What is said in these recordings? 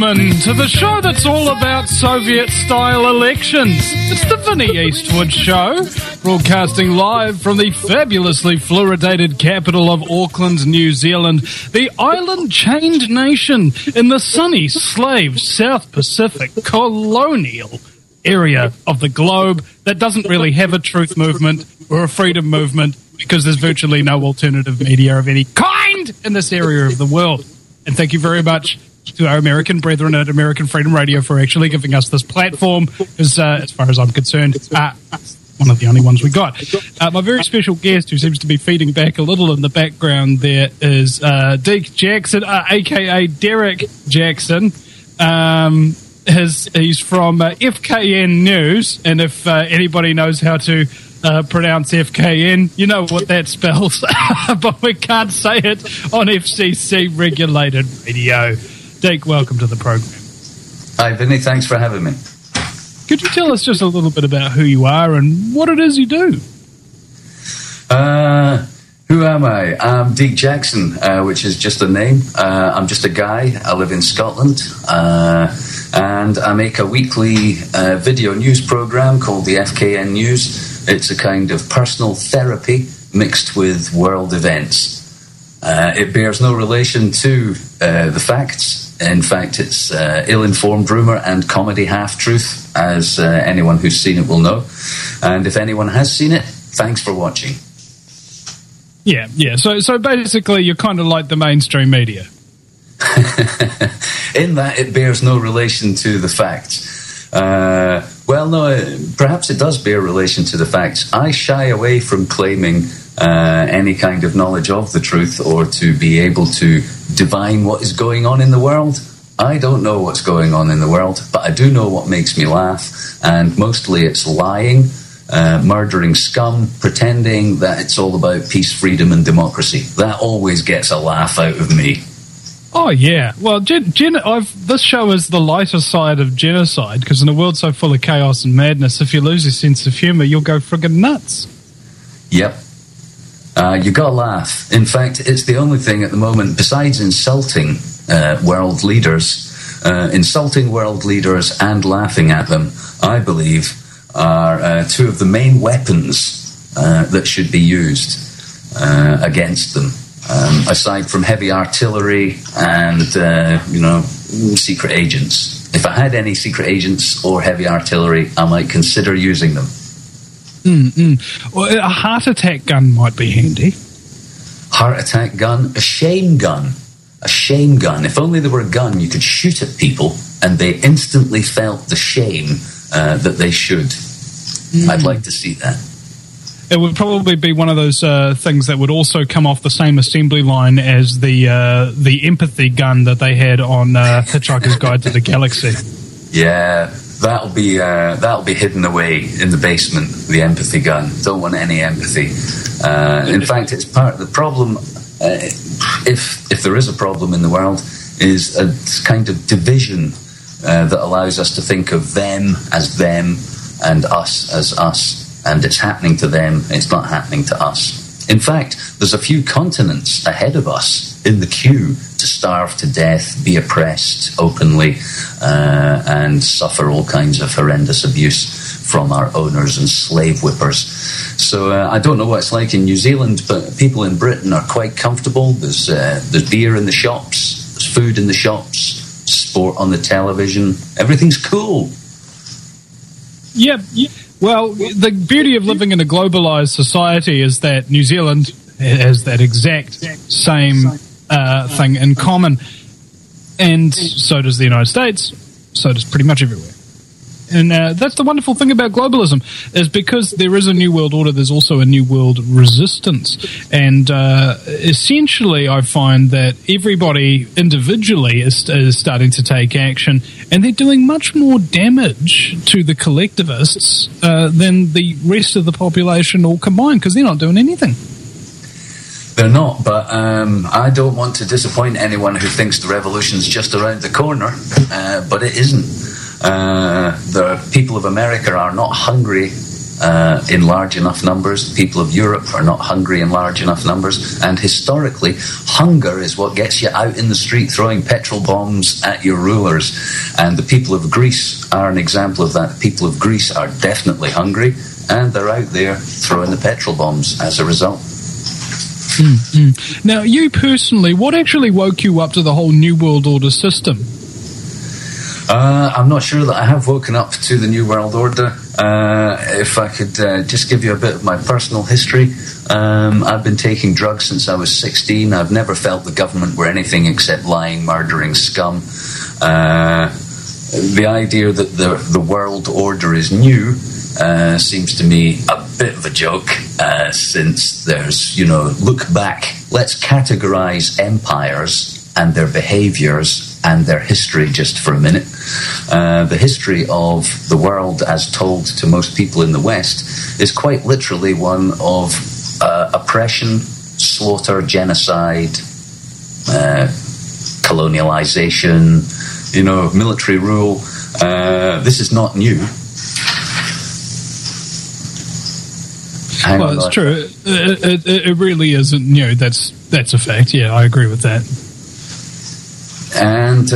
welcome to the show that's all about Soviet-style elections. It's the Vinnie Eastwood Show, broadcasting live from the fabulously fluoridated capital of Auckland, New Zealand, the island-chained nation in the sunny, slave, South Pacific colonial area of the globe that doesn't really have a truth movement or a freedom movement because there's virtually no alternative media of any kind in this area of the world. And thank you very much to our American brethren at American Freedom Radio for actually giving us this platform, because as far as I'm concerned, one of the only ones we got. My very special guest, who seems to be feeding back a little in the background there, is Deke Jackson, a.k.a. Derek Jackson. He's from FKN News, and if anybody knows how to pronounce FKN, you know what that spells, but we can't say it on FCC-regulated radio. Deke, welcome to the program. Hi, Vinny. Thanks for having me. Could you tell us just a little bit about who you are and what it is you do? Who am I? I'm Deke Jackson, which is just a name. I'm just a guy. I live in Scotland, and I make a weekly video news program called the FKN News. It's a kind of personal therapy mixed with world events. It bears no relation to the facts. In fact, it's ill-informed rumour and comedy half-truth, as anyone who's seen it will know. And if anyone has seen it, thanks for watching. Yeah. So basically, you're kind of like the mainstream media. In that it bears no relation to the facts. Perhaps it does bear relation to the facts. I shy away from claiming any kind of knowledge of the truth or to be able to divine what is going on in the world. I don't know what's going on in the world, but I do know what makes me laugh, and mostly it's lying, murdering scum, pretending that it's all about peace, freedom and democracy. That always gets a laugh out of me. Oh, yeah. Well, this show is the lighter side of genocide, because in a world so full of chaos and madness, if you lose your sense of humour, you'll go friggin' nuts. Yep. You gotta laugh. In fact, it's the only thing at the moment, besides insulting world leaders and laughing at them, I believe, are two of the main weapons that should be used against them. Aside from heavy artillery and, secret agents. If I had any secret agents or heavy artillery, I might consider using them. Well, a heart attack gun might be handy. Heart attack gun? A shame gun. A shame gun. If only there were a gun you could shoot at people and they instantly felt the shame that they should. I'd like to see that. It would probably be one of those things that would also come off the same assembly line as the empathy gun that they had on Hitchhiker's Guide to the Galaxy. Yeah, that'll be hidden away in the basement. The empathy gun. Don't want any empathy. In fact, it's part of the problem. If there is a problem in the world, is a kind of division that allows us to think of them as them and us as us. And it's happening to them, it's not happening to us. In fact, there's a few continents ahead of us in the queue to starve to death, be oppressed openly, and suffer all kinds of horrendous abuse from our owners and slave whippers. So I don't know what it's like in New Zealand, but people in Britain are quite comfortable. There's beer in the shops, there's food in the shops, sport on the television. Everything's cool. Yep. Well, the beauty of living in a globalised society is that New Zealand has that exact same thing in common, and so does the United States, so does pretty much everywhere. And that's the wonderful thing about globalism, is because there is a new world order, there's also a new world resistance. And essentially I find that everybody individually is starting to take action, and they're doing much more damage to the collectivists than the rest of the population all combined, because they're not doing anything. They're not, but I don't want to disappoint anyone who thinks the revolution's just around the corner, but it isn't. The people of America are not hungry in large enough numbers. The people of Europe are not hungry in large enough numbers. And historically, hunger is what gets you out in the street throwing petrol bombs at your rulers. And the people of Greece are an example of that. The people of Greece are definitely hungry, and they're out there throwing the petrol bombs as a result. Mm-hmm. Now, you personally, what actually woke you up to the whole New World Order system? I'm not sure that I have woken up to the New World Order. If I could just give you a bit of my personal history. I've been taking drugs since I was 16. I've never felt the government were anything except lying, murdering scum. The idea that the world order is new seems to me a bit of a joke, since there's, look back. Let's categorize empires and their behaviors and their history just for a minute. The history of the world as told to most people in the West is quite literally one of oppression, slaughter, genocide, colonialization, military rule. This is not new. Well, it's true. It really isn't new. That's a fact. Yeah, I agree with that. And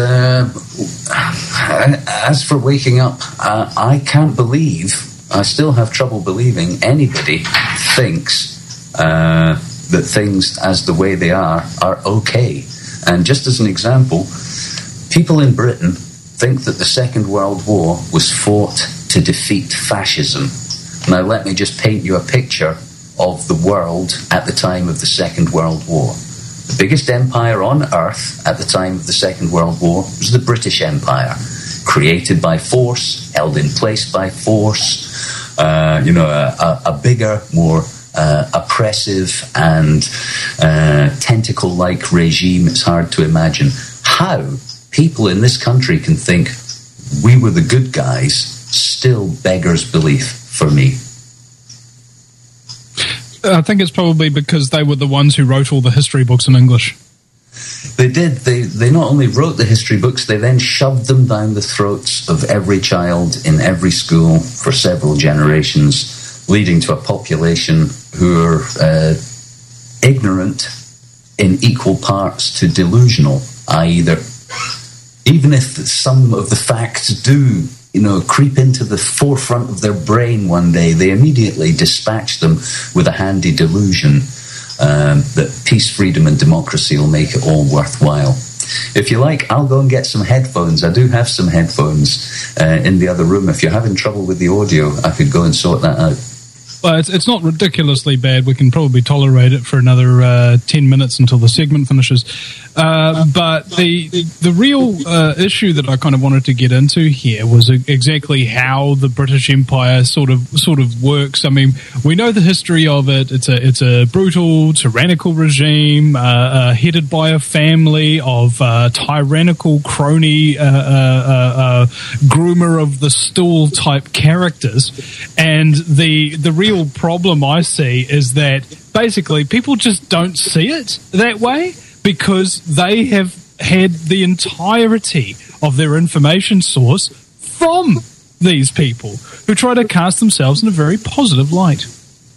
as for waking up, I can't believe, I still have trouble believing anybody thinks that things as the way they are okay. And just as an example, people in Britain think that the Second World War was fought to defeat fascism. Now let me just paint you a picture of the world at the time of the Second World War. The biggest empire on earth at the time of the Second World War was the British Empire, created by force, held in place by force, a bigger, more oppressive and tentacle-like regime. It's hard to imagine how people in this country can think we were the good guys, still beggars belief for me. I think it's probably because they were the ones who wrote all the history books in English. They did. They not only wrote the history books, they then shoved them down the throats of every child in every school for several generations, leading to a population who are ignorant in equal parts to delusional, i.e. even if some of the facts do creep into the forefront of their brain one day, they immediately dispatch them with a handy delusion that peace, freedom and democracy will make it all worthwhile. If you like, I'll go and get some headphones. I do have some headphones in the other room. If you're having trouble with the audio, I could go and sort that out. Well, it's not ridiculously bad. We can probably tolerate it for another 10 minutes until the segment finishes. But the real issue that I kind of wanted to get into here was exactly how the British Empire sort of works. I mean, we know the history of it. It's a brutal, tyrannical regime headed by a family of tyrannical crony groomer of the stool type characters, and the real problem I see is that basically people just don't see it that way because they have had the entirety of their information source from these people who try to cast themselves in a very positive light.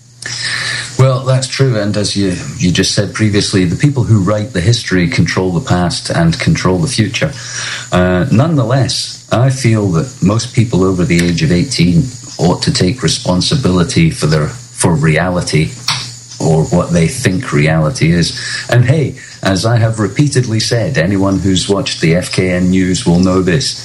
Well, that's true, and as you just said previously, the people who write the history control the past and control the future. Nonetheless, I feel that most people over the age of 18 ought to take responsibility for reality, or what they think reality is. And hey, as I have repeatedly said, anyone who's watched the FKN News will know this.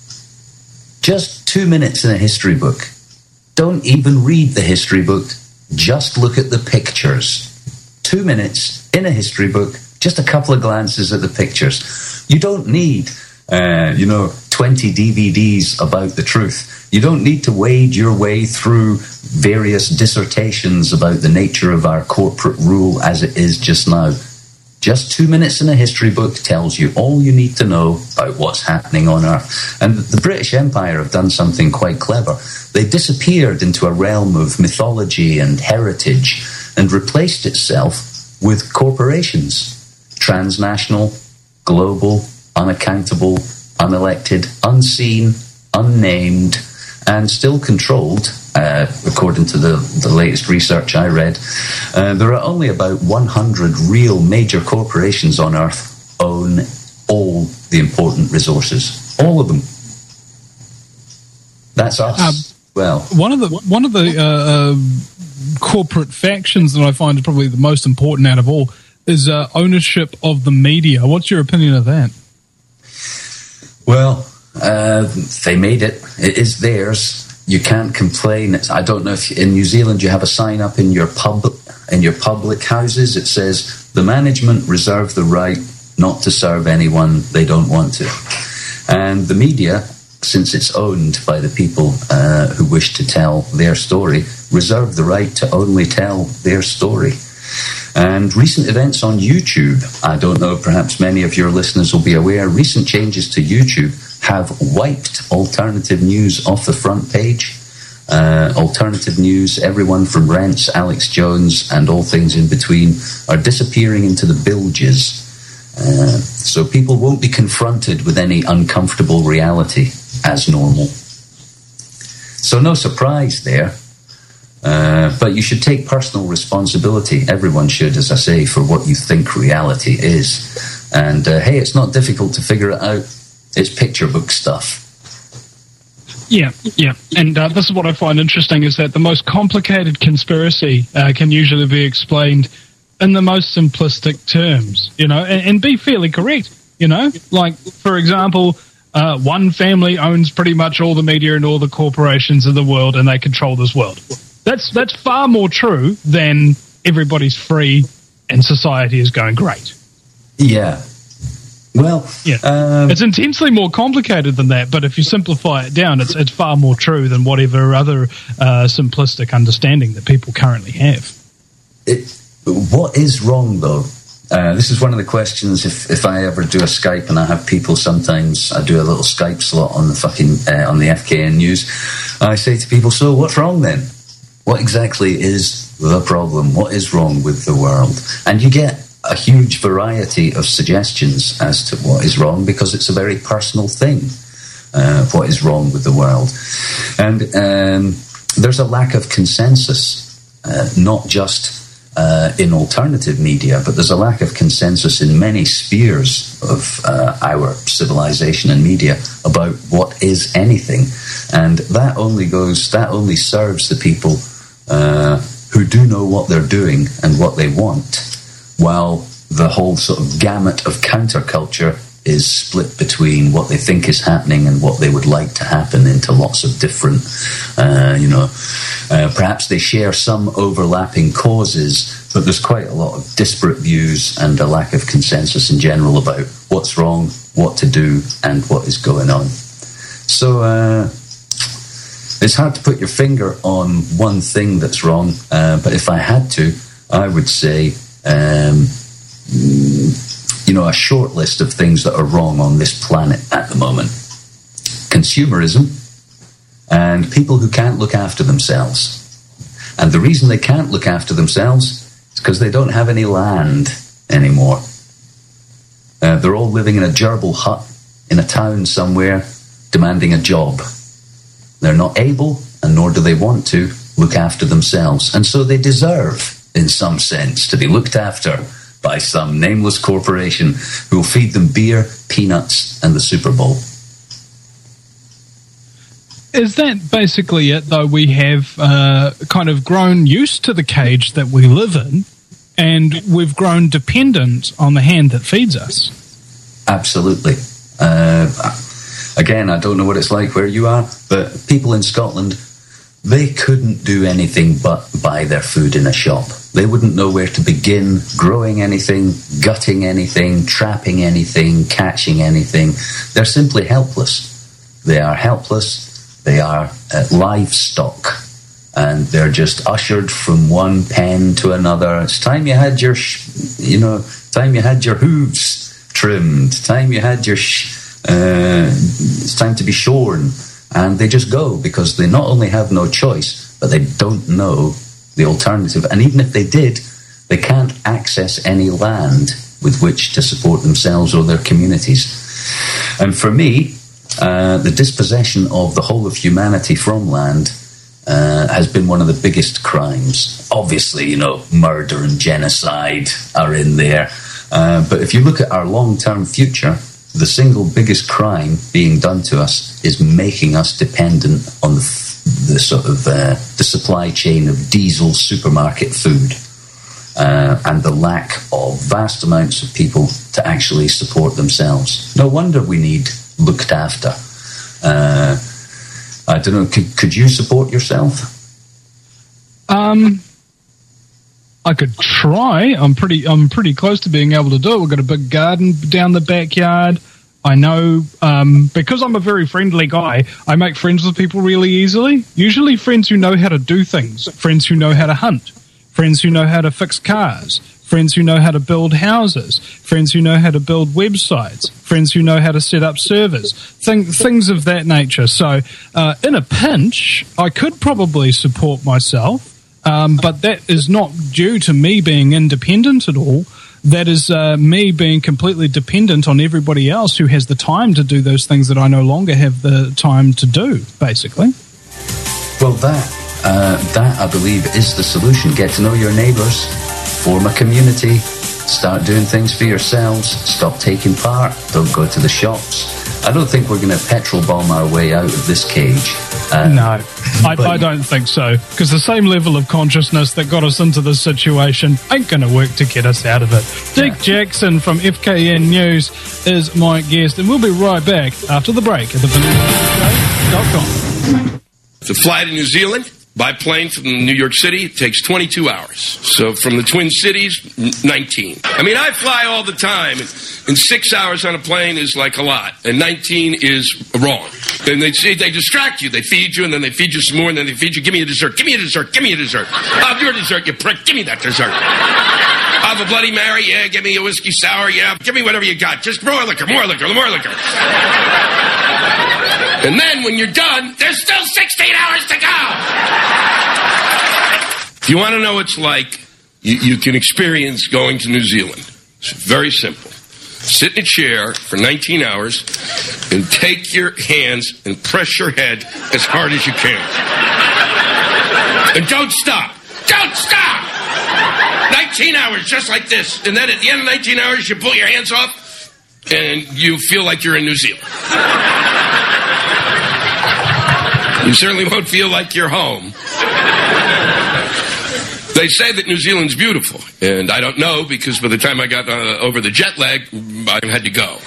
Just 2 minutes in a history book. Don't even read the history book. Just look at the pictures. 2 minutes in a history book, just a couple of glances at the pictures. You don't need, 20 DVDs about the truth. You don't need to wade your way through various dissertations about the nature of our corporate rule as it is just now. Just 2 minutes in a history book tells you all you need to know about what's happening on Earth. And the British Empire have done something quite clever. They disappeared into a realm of mythology and heritage and replaced itself with corporations. Transnational, global, unaccountable, unelected, unseen, unnamed, and still controlled according to the latest research I read, there are only about 100 real major corporations on Earth own all the important resources. All of them. That's us. One of the corporate factions that I find is probably the most important out of all is ownership of the media. What's your opinion of that? Well, they made it. It is theirs. You can't complain. I don't know if in New Zealand you have a sign up in your public houses. It says the management reserve the right not to serve anyone they don't want to. And the media, since it's owned by the people who wish to tell their story, reserve the right to only tell their story. And recent events on YouTube, I don't know, perhaps many of your listeners will be aware, recent changes to YouTube have wiped alternative news off the front page. Alternative news, everyone from Rents, Alex Jones, and all things in between are disappearing into the bilges. So people won't be confronted with any uncomfortable reality as normal. So no surprise there. But you should take personal responsibility. Everyone should, as I say, for what you think reality is. And hey, it's not difficult to figure it out. It's picture book stuff. Yeah. And this is what I find interesting, is that the most complicated conspiracy can usually be explained in the most simplistic terms, and be fairly correct, Like, for example, one family owns pretty much all the media and all the corporations in the world, and they control this world. That's far more true than everybody's free and society is going great. Yeah. Well, it's intensely more complicated than that, but if you simplify it down, it's far more true than whatever other simplistic understanding that people currently have. What is wrong, though? This is one of the questions. If I ever do a Skype and I have people, sometimes I do a little Skype slot on on the FKN News. I say to people, so what's wrong then? What exactly is the problem? What is wrong with the world? And you get a huge variety of suggestions as to what is wrong, because it's a very personal thing, what is wrong with the world. And there's a lack of consensus, not just in alternative media, but there's a lack of consensus in many spheres of our civilization and media about what is anything. And that only serves the people who do know what they're doing and what they want, while the whole sort of gamut of counterculture is split between what they think is happening and what they would like to happen into lots of different, perhaps they share some overlapping causes, but there's quite a lot of disparate views and a lack of consensus in general about what's wrong, what to do, and what is going on. So it's hard to put your finger on one thing that's wrong, but if I had to, I would say a short list of things that are wrong on this planet at the moment. Consumerism and people who can't look after themselves. And the reason they can't look after themselves is because they don't have any land anymore. They're all living in a gerbil hut in a town somewhere, demanding a job. They're not able, and nor do they want to, look after themselves. And so they deserve, in some sense, to be looked after by some nameless corporation who will feed them beer, peanuts, and the Super Bowl. Is that basically it, though? We have kind of grown used to the cage that we live in, and we've grown dependent on the hand that feeds us. Absolutely. Again, I don't know what it's like where you are, but people in Scotland, they couldn't do anything but buy their food in a shop. They wouldn't know where to begin growing anything, gutting anything, trapping anything, catching anything. They're simply helpless. They are helpless. They are livestock. And they're just ushered from one pen to another. It's time you had your, time you had your hooves trimmed. Time you had your, it's time to be shorn. And they just go because they not only have no choice, but they don't know the alternative. And even if they did, they can't access any land with which to support themselves or their communities. And for me, the dispossession of the whole of humanity from land has been one of the biggest crimes. Obviously, murder and genocide are in there. But if you look at our long-term future, the single biggest crime being done to us is making us dependent on the supply chain of diesel supermarket food, and the lack of vast amounts of people to actually support themselves. No wonder we need looked after. I don't know, could you support yourself? I could try. I'm pretty close to being able to do it. We've got a big garden down the backyard. I know, because I'm a very friendly guy, I make friends with people really easily. Usually friends who know how to do things, friends who know how to hunt, friends who know how to fix cars, friends who know how to build houses, friends who know how to build websites, friends who know how to set up servers, things of that nature. So in a pinch, I could probably support myself, but that is not due to me being independent at all. That is me being completely dependent on everybody else who has the time to do those things that I no longer have the time to do, basically. Well, that I believe is the solution. Get to know your neighbours, form a community, start doing things for yourselves, stop taking part, don't go to the shops. I don't think we're going to petrol bomb our way out of this cage. No, I don't think so, because the same level of consciousness that got us into this situation ain't going to work to get us out of it. Dick Jackson from FKN News is my guest, and we'll be right back after the break at thevanillashow.com. To fly to New Zealand by plane from New York City, it takes 22 hours. So from the Twin Cities, 19. I mean, I fly all the time, and 6 hours on a plane is like a lot, and 19 is wrong. And they distract you. They feed you, and then they feed you some more, and then they feed you. Give me a dessert. Give me a dessert. Give me a dessert. I'll your dessert, you prick. Give me that dessert. I'll have a Bloody Mary. Yeah, give me a whiskey sour. Yeah, give me whatever you got. Just more liquor, more liquor, more liquor. And then when you're done, there's still 16 hours to go. If you want to know what it's like, you can experience going to New Zealand. It's very simple. Sit in a chair for 19 hours and take your hands and press your head as hard as you can. And don't stop. Don't stop! 19 hours, just like this. And then at the end of 19 hours, you pull your hands off and you feel like you're in New Zealand. You certainly won't feel like you're home. They say that New Zealand's beautiful, and I don't know, because by the time I got over the jet lag, I had to go.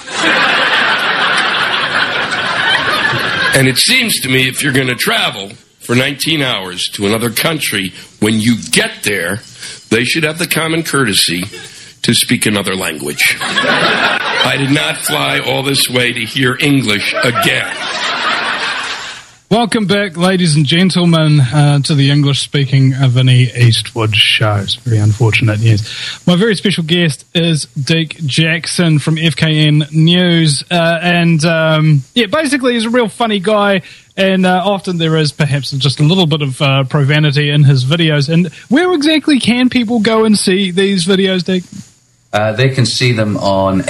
And it seems to me if you're going to travel for 19 hours to another country, when you get there, they should have the common courtesy to speak another language. I did not fly all this way to hear English again. Welcome back, ladies and gentlemen, to the English-speaking Vinnie Eastwood show. It's very unfortunate news. My very special guest is Dick Jackson from FKN News. Basically he's a real funny guy, and often there is perhaps just a little bit of profanity in his videos. And where exactly can people go and see these videos, Dick? They can see them on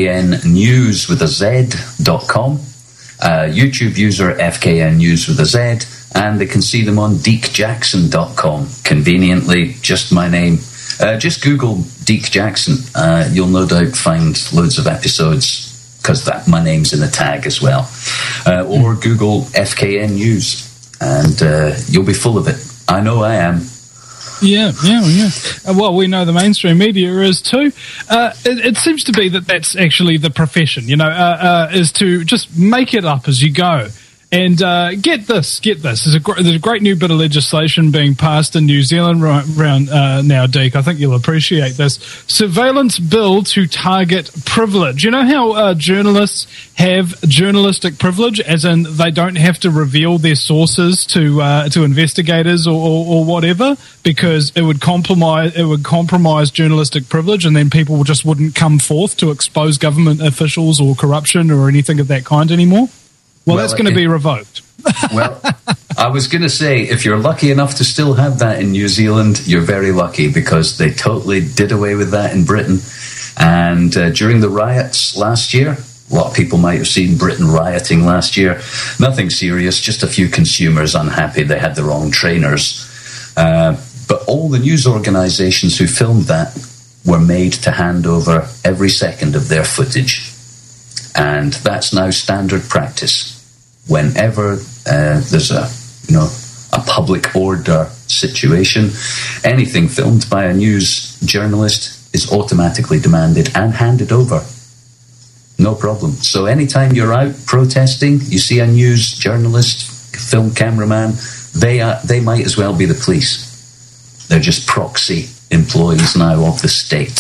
fknnews.com. YouTube user FKN News with a Z, and they can see them on deekjackson.com. Conveniently, just my name. Just Google Deke Jackson. You'll no doubt find loads of episodes, because my name's in the tag as well. Or Google FKN News, and you'll be full of it. I know I am. Yeah. Well, we know the mainstream media is too. It seems to be that's actually the profession, is to just make it up as you go. And get this. There's a great new bit of legislation being passed in New Zealand around now, Deke. I think you'll appreciate this. Surveillance bill to target privilege. You know how journalists have journalistic privilege, as in they don't have to reveal their sources to investigators or whatever, because it would compromise journalistic privilege, and then people just wouldn't come forth to expose government officials or corruption or anything of that kind anymore. Well, that's going to be revoked. Well, I was going to say, if you're lucky enough to still have that in New Zealand, you're very lucky, because they totally did away with that in Britain. And during the riots last year, A lot of people might have seen Britain rioting last year. Nothing serious, just a few consumers unhappy they had the wrong trainers. But all the news organisations who filmed that were made to hand over every second of their footage. And that's now standard practice. Whenever there's a public order situation, anything filmed by a news journalist is automatically demanded and handed over. No problem. So anytime you're out protesting, you see a news journalist, film cameraman, they might as well be the police. They're just proxy employees now of the state.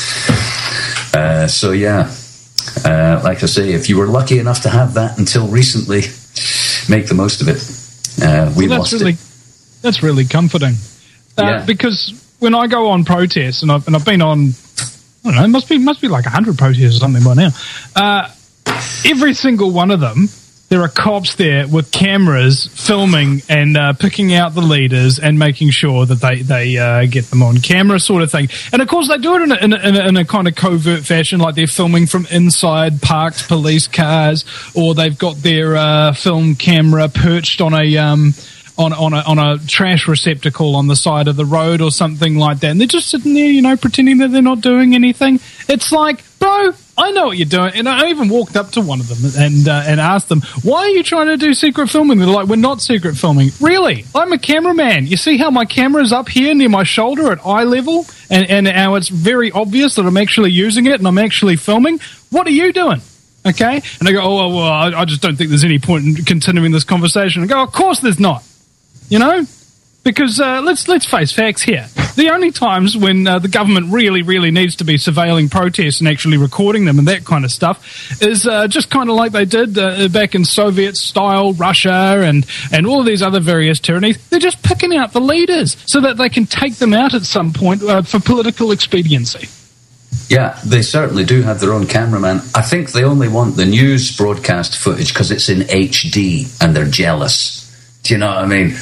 Like I say, if you were lucky enough to have that until recently, make the most of it. Lost it. That's really comforting. Because when I go on protests, and I've been on, I don't know, it must be like 100 protests or something by now. Every single one of them, there are cops there with cameras filming and picking out the leaders and making sure that they get them on camera, sort of thing. And of course, they do it in a kind of covert fashion, like they're filming from inside parked police cars, or they've got their film camera perched on a trash receptacle on the side of the road or something like that. And they're just sitting there, pretending that they're not doing anything. It's like, bro, I know what you're doing. And I even walked up to one of them and asked them, why are you trying to do secret filming? They're like, we're not secret filming. Really? I'm a cameraman. You see how my camera's up here near my shoulder at eye level? And how it's very obvious that I'm actually using it and I'm actually filming? What are you doing? Okay? And they go, I just don't think there's any point in continuing this conversation. I go, of course there's not. Because let's face facts here. The only times when the government really, really needs to be surveilling protests and actually recording them and that kind of stuff is just kind of like they did back in Soviet-style Russia and all of these other various tyrannies. They're just picking out the leaders so that they can take them out at some point for political expediency. Yeah, they certainly do have their own cameraman. I think they only want the news broadcast footage because it's in HD and they're jealous. Do you know what I mean?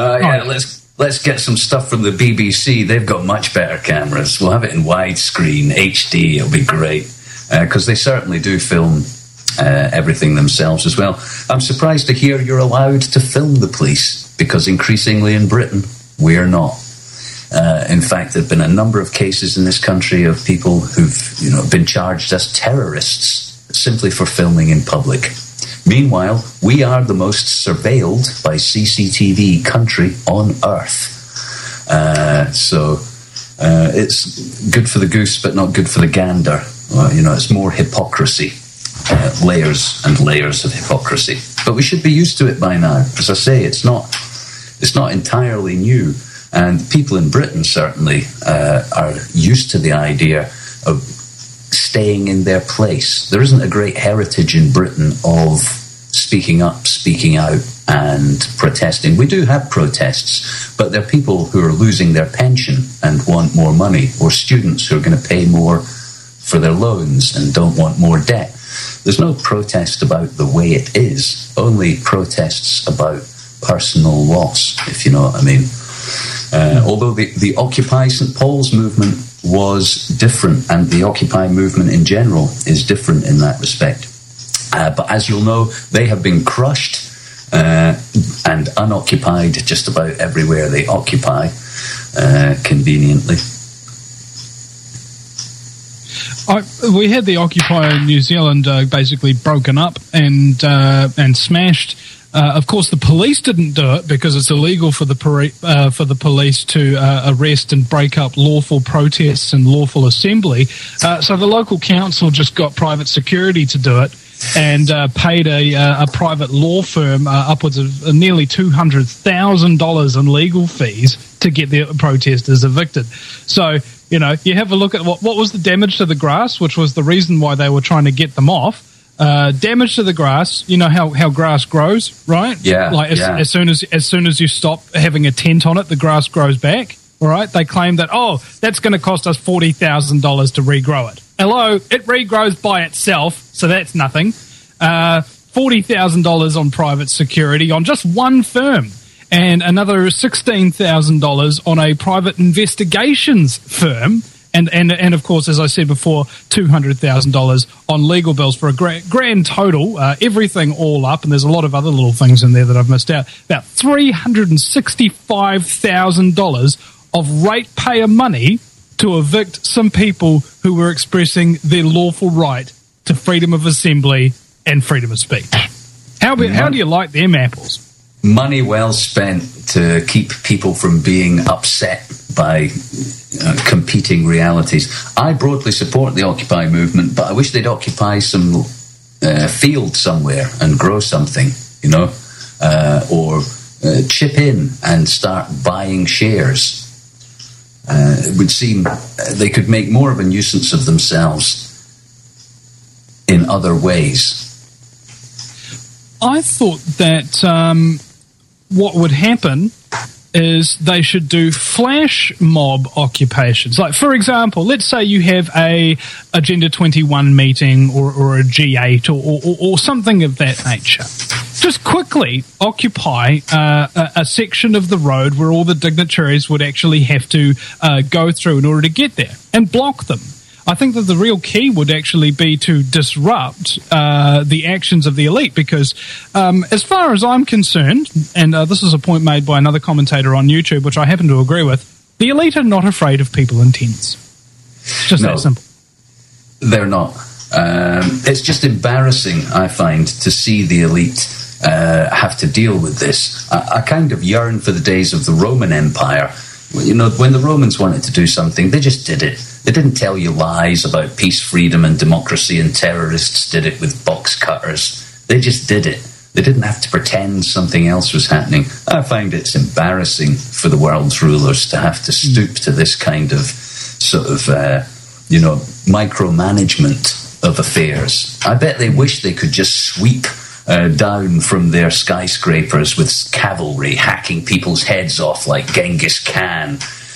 Let's get some stuff from the BBC. They've got much better cameras. We'll have it in widescreen, HD. It'll be great. Because they certainly do film everything themselves as well. I'm surprised to hear you're allowed to film the police, because increasingly in Britain, we're not. In fact, there have been a number of cases in this country of people who've been charged as terrorists simply for filming in public. Meanwhile, we are the most surveilled by CCTV country on earth. So it's good for the goose, but not good for the gander. It's more hypocrisy, layers and layers of hypocrisy. But we should be used to it by now. As I say, it's not entirely new. And people in Britain certainly are used to the idea of staying in their place. There isn't a great heritage in Britain of speaking up, speaking out, and protesting. We do have protests, but they're people who are losing their pension and want more money, or students who are going to pay more for their loans and don't want more debt. There's no protest about the way it is, only protests about personal loss, if you know what I mean. Although the Occupy St. Paul's movement was different, and the Occupy movement in general is different in that respect. But as you'll know, they have been crushed and unoccupied just about everywhere they occupy, conveniently. We had the Occupy New Zealand basically broken up and smashed. Of course, the police didn't do it because it's illegal for the police to arrest and break up lawful protests and lawful assembly. So the local council just got private security to do it and paid a private law firm upwards of nearly $200,000 in legal fees to get the protesters evicted. So, you have a look at what was the damage to the grass, which was the reason why they were trying to get them off. Damage to the grass. You know how grass grows, right? Yeah. Like as soon as you stop having a tent on it, the grass grows back. All right. They claim that that's going to cost us $40,000 to regrow it. Hello, it regrows by itself, so that's nothing. $40,000 on private security on just one firm, and another $16,000 on a private investigations firm. And of course, as I said before, $200,000 on legal bills for a grand total, everything all up, and there's a lot of other little things in there that I've missed out, about $365,000 of ratepayer money to evict some people who were expressing their lawful right to freedom of assembly and freedom of speech. How do you like them apples? Money well spent to keep people from being upset by competing realities. I broadly support the Occupy movement, but I wish they'd occupy some field somewhere and grow something, or chip in and start buying shares. It would seem they could make more of a nuisance of themselves in other ways. I thought that what would happen is they should do flash mob occupations. Like, for example, let's say you have a Agenda 21 meeting or a G8 or something of that nature. Just quickly occupy a section of the road where all the dignitaries would actually have to go through in order to get there, and block them. I think that the real key would actually be to disrupt the actions of the elite, because as far as I'm concerned, and this is a point made by another commentator on YouTube, which I happen to agree with, the elite are not afraid of people in tents. It's just that simple. They're not. It's just embarrassing, I find, to see the elite have to deal with this. I kind of yearn for the days of the Roman Empire. When the Romans wanted to do something, they just did it. They didn't tell you lies about peace, freedom, and democracy, and terrorists did it with box cutters. They just did it. They didn't have to pretend something else was happening. I find it's embarrassing for the world's rulers to have to stoop to this kind of micromanagement of affairs. I bet they wish they could just sweep down from their skyscrapers with cavalry hacking people's heads off like Genghis Khan.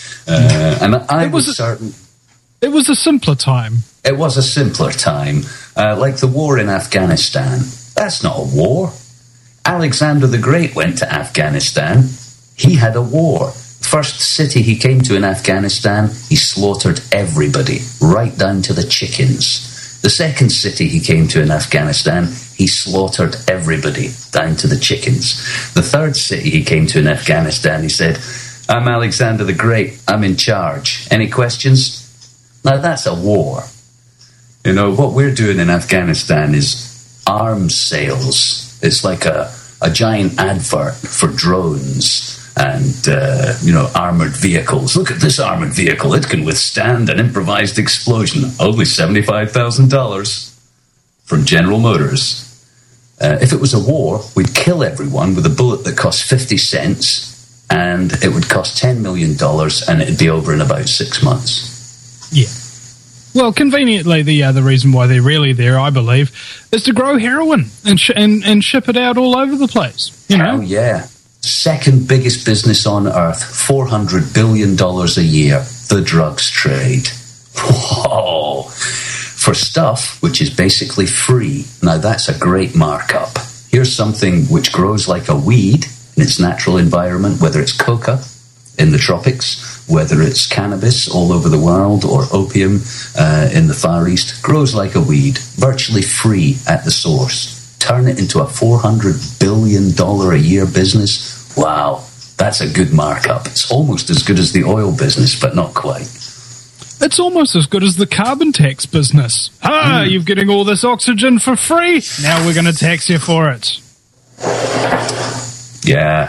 It was a simpler time. It was a simpler time. Like the war in Afghanistan. That's not a war. Alexander the Great went to Afghanistan. He had a war. First city he came to in Afghanistan, he slaughtered everybody, right down to the chickens. The second city he came to in Afghanistan, he slaughtered everybody, down to the chickens. The third city he came to in Afghanistan, he said, "I'm Alexander the Great, I'm in charge. Any questions?" Now that's a war. What we're doing in Afghanistan is arms sales. It's like a giant advert for drones and, armoured vehicles. Look at this armoured vehicle. It can withstand an improvised explosion. Only $75,000 from General Motors. If it was a war, we'd kill everyone with a bullet that cost 50 cents, and it would cost $10 million, and it'd be over in about 6 months. Yeah. Well, conveniently, the reason why they're really there, I believe, is to grow heroin and ship it out all over the place. Oh, yeah. Second biggest business on earth, $400 billion a year, the drugs trade. Whoa! For stuff which is basically free. Now, that's a great markup. Here's something which grows like a weed in its natural environment, whether it's coca in the tropics, whether it's cannabis all over the world, or opium in the Far East, grows like a weed, virtually free at the source. Turn it into a $400 billion a year business. Wow, that's a good markup. It's almost as good as the oil business, but not quite. It's almost as good as the carbon tax business. You're getting all this oxygen for free. Now we're going to tax you for it. Yeah.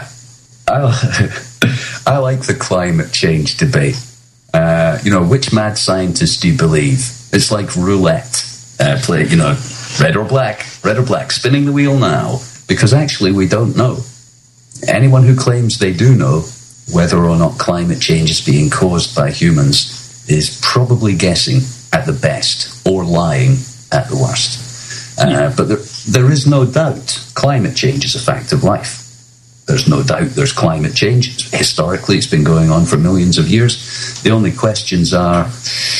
I like the climate change debate. Which mad scientist do you believe? It's like roulette. Play, red or black, spinning the wheel now. Because actually we don't know. Anyone who claims they do know whether or not climate change is being caused by humans is probably guessing at the best, or lying at the worst. But there is no doubt climate change is a fact of life. There's no doubt there's climate change. Historically, it's been going on for millions of years. The only questions are,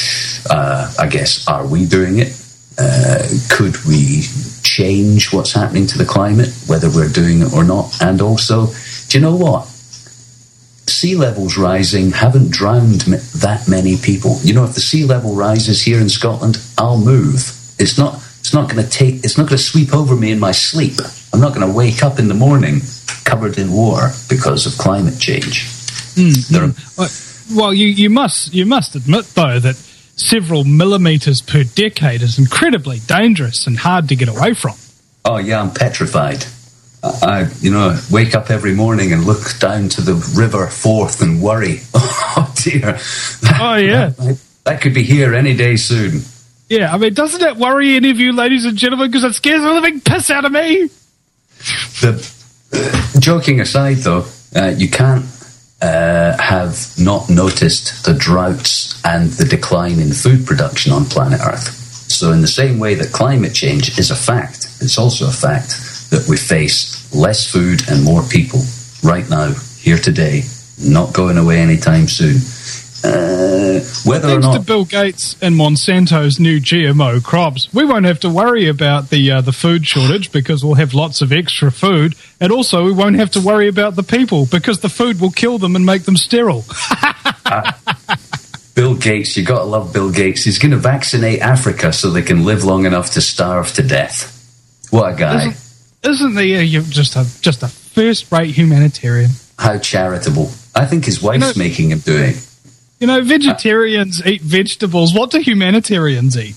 are we doing it? Could we change what's happening to the climate, whether we're doing it or not? And also, do you know what? sea levels rising haven't drowned that many people. You know, if the sea level rises here in Scotland, I'll move. It's not going to sweep over me in my sleep. I'm not going to wake up in the morning covered in water because of climate change. Well, you must admit, though, that several millimetres per decade is incredibly dangerous and hard to get away from. Oh, yeah, I'm petrified. I wake up every morning and look down to the River Forth and worry. Oh, dear. Oh, yeah. That could be here any day soon. Yeah, I mean, doesn't it worry any of you, ladies and gentlemen, because it scares the living piss out of me? Joking aside, though, you can't have not noticed the droughts and the decline in food production on planet Earth. So in the same way that climate change is a fact, it's also a fact that we face less food and more people right now, here today, not going away anytime soon. Thanks to Bill Gates and Monsanto's new GMO crops, we won't have to worry about the food shortage because we'll have lots of extra food, and also we won't have to worry about the people because the food will kill them and make them sterile. Bill Gates, you got to love Bill Gates. He's going to vaccinate Africa so they can live long enough to starve to death. What a guy! Isn't he just a first-rate humanitarian? How charitable! I think his wife's making him do it. You know, vegetarians eat vegetables. What do humanitarians eat?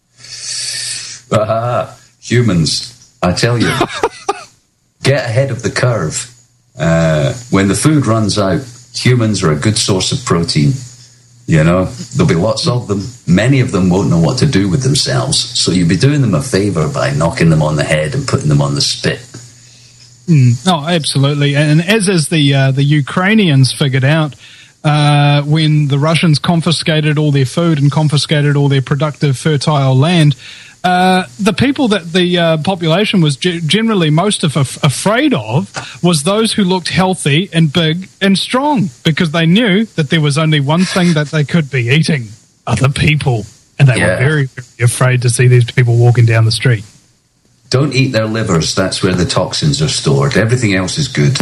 Humans, I tell you. Get ahead of the curve. When the food runs out, humans are a good source of protein. You know, there'll be lots of them. Many of them won't know what to do with themselves. So you'll be doing them a favour by knocking them on the head and putting them on the spit. Oh, absolutely. And as is the Ukrainians figured out, when the Russians confiscated all their food and confiscated all their productive, fertile land, the people that the population was generally most afraid of was those who looked healthy and big and strong, because they knew that there was only one thing that they could be eating: other people. And they were very, very afraid to see these people walking down the street. Don't eat their livers. That's where the toxins are stored. Everything else is good.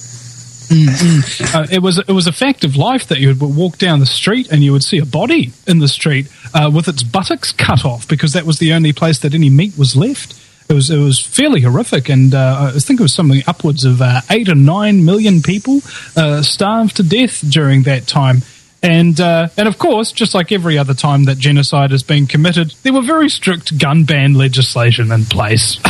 It was a fact of life that you would walk down the street and you would see a body in the street with its buttocks cut off, because that was the only place that any meat was left. It was fairly horrific, and I think it was something upwards of 8 or 9 million people starved to death during that time. And of course, just like every other time that genocide has been committed, there were very strict gun ban legislation in place.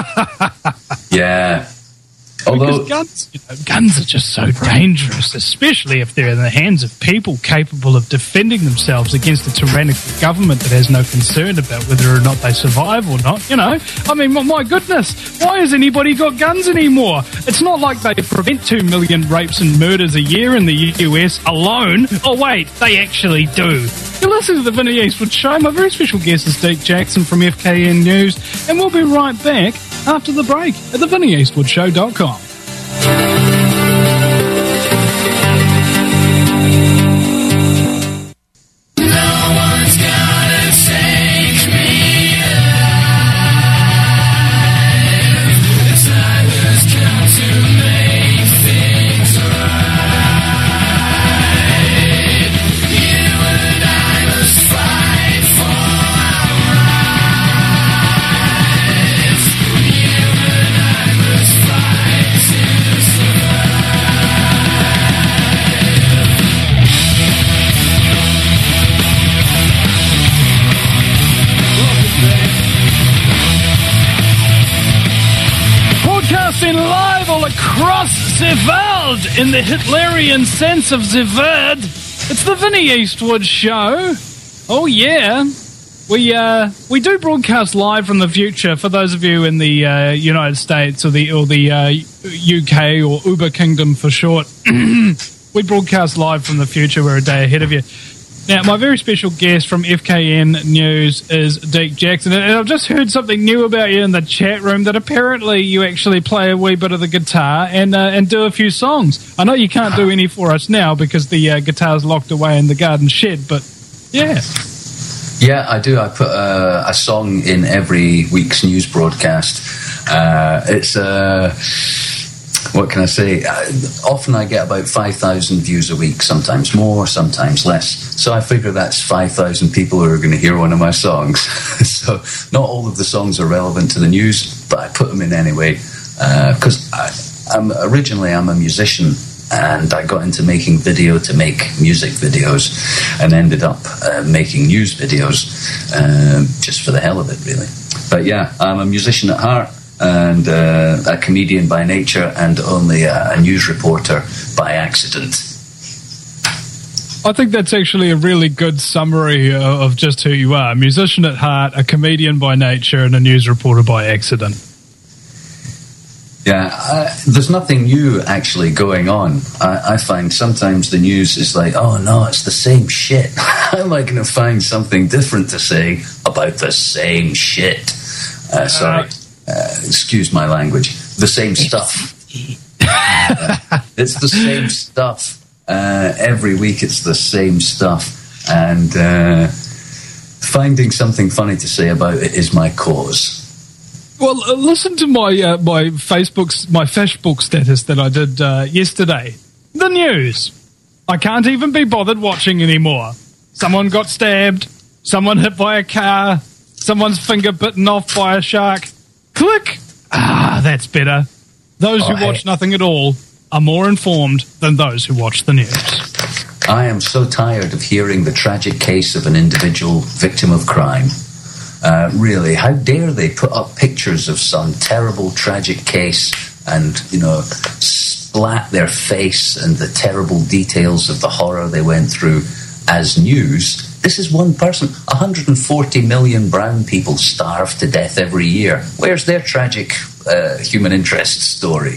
Yeah. Although guns are just so dangerous, especially if they're in the hands of people capable of defending themselves against a tyrannical government that has no concern about whether or not they survive or not. You know, I mean, my goodness, why has anybody got guns anymore? It's not like they prevent 2 million rapes and murders a year in the US alone. Oh wait, they actually do. You're listening to the Vinnie Eastwood Show. My very special guest is Deke Jackson from FKN News, and we'll be right back after the break at thevinnieeastwoodshow.com. Live all across the world in the Hitlerian sense of the word. It's the Vinnie Eastwood Show. Oh yeah, we do broadcast live from the future. For those of you in the United States or the UK or Uber Kingdom for short, we broadcast live from the future. We're a day ahead of you. Now, my very special guest from FKN News is Deke Jackson, and I've just heard something new about you in the chat room, that apparently you actually play a wee bit of the guitar and do a few songs. I know you can't do any for us now because the guitar's locked away in the garden shed, but yeah. Yeah, I do. I put a song in every week's news broadcast. It's what can I say? Often I get about 5,000 views a week, sometimes more, sometimes less. So I figure that's 5,000 people who are going to hear one of my songs. So not all of the songs are relevant to the news, but I put them in anyway. Because I'm a musician, and I got into making video to make music videos, and ended up making news videos just for the hell of it, really. But yeah, I'm a musician at heart, and a comedian by nature, and only a news reporter by accident. I think that's actually a really good summary of just who you are. A musician at heart, a comedian by nature, and a news reporter by accident. Yeah, there's nothing new actually going on. I find sometimes the news is like, oh no, it's the same shit. How am I going to find something different to say about the same shit? Sorry, excuse my language. The same stuff. It's the same stuff. Every week it's the same stuff. And finding something funny to say about it is my cause. Well, listen to my Facebook status that I did yesterday. The news. I can't even be bothered watching anymore. Someone got stabbed. Someone hit by a car. Someone's finger bitten off by a shark. Click. That's better. Those who watch nothing at all are more informed than those who watch the news. I am so tired of hearing the tragic case of an individual victim of crime. Really, how dare they put up pictures of some terrible, tragic case and, splat their face and the terrible details of the horror they went through as news. This is one person. 140 million brown people starve to death every year. Where's their tragic human interest story?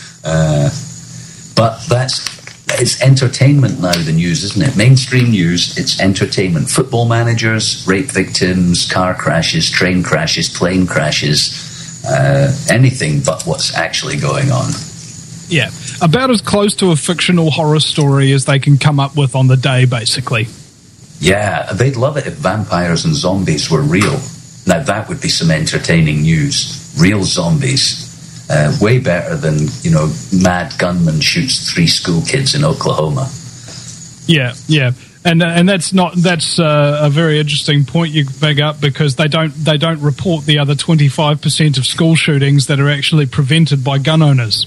But it's entertainment now, the news, isn't it? Mainstream news, it's entertainment. Football managers, rape victims, car crashes, train crashes, plane crashes, anything but what's actually going on. Yeah, about as close to a fictional horror story as they can come up with on the day, basically. Yeah, they'd love it if vampires and zombies were real. Now that would be some entertaining news. Real zombies. Way better than, mad gunman shoots 3 school kids in Oklahoma. Yeah, and that's a very interesting point you bring up, because they don't report the other 25% of school shootings that are actually prevented by gun owners.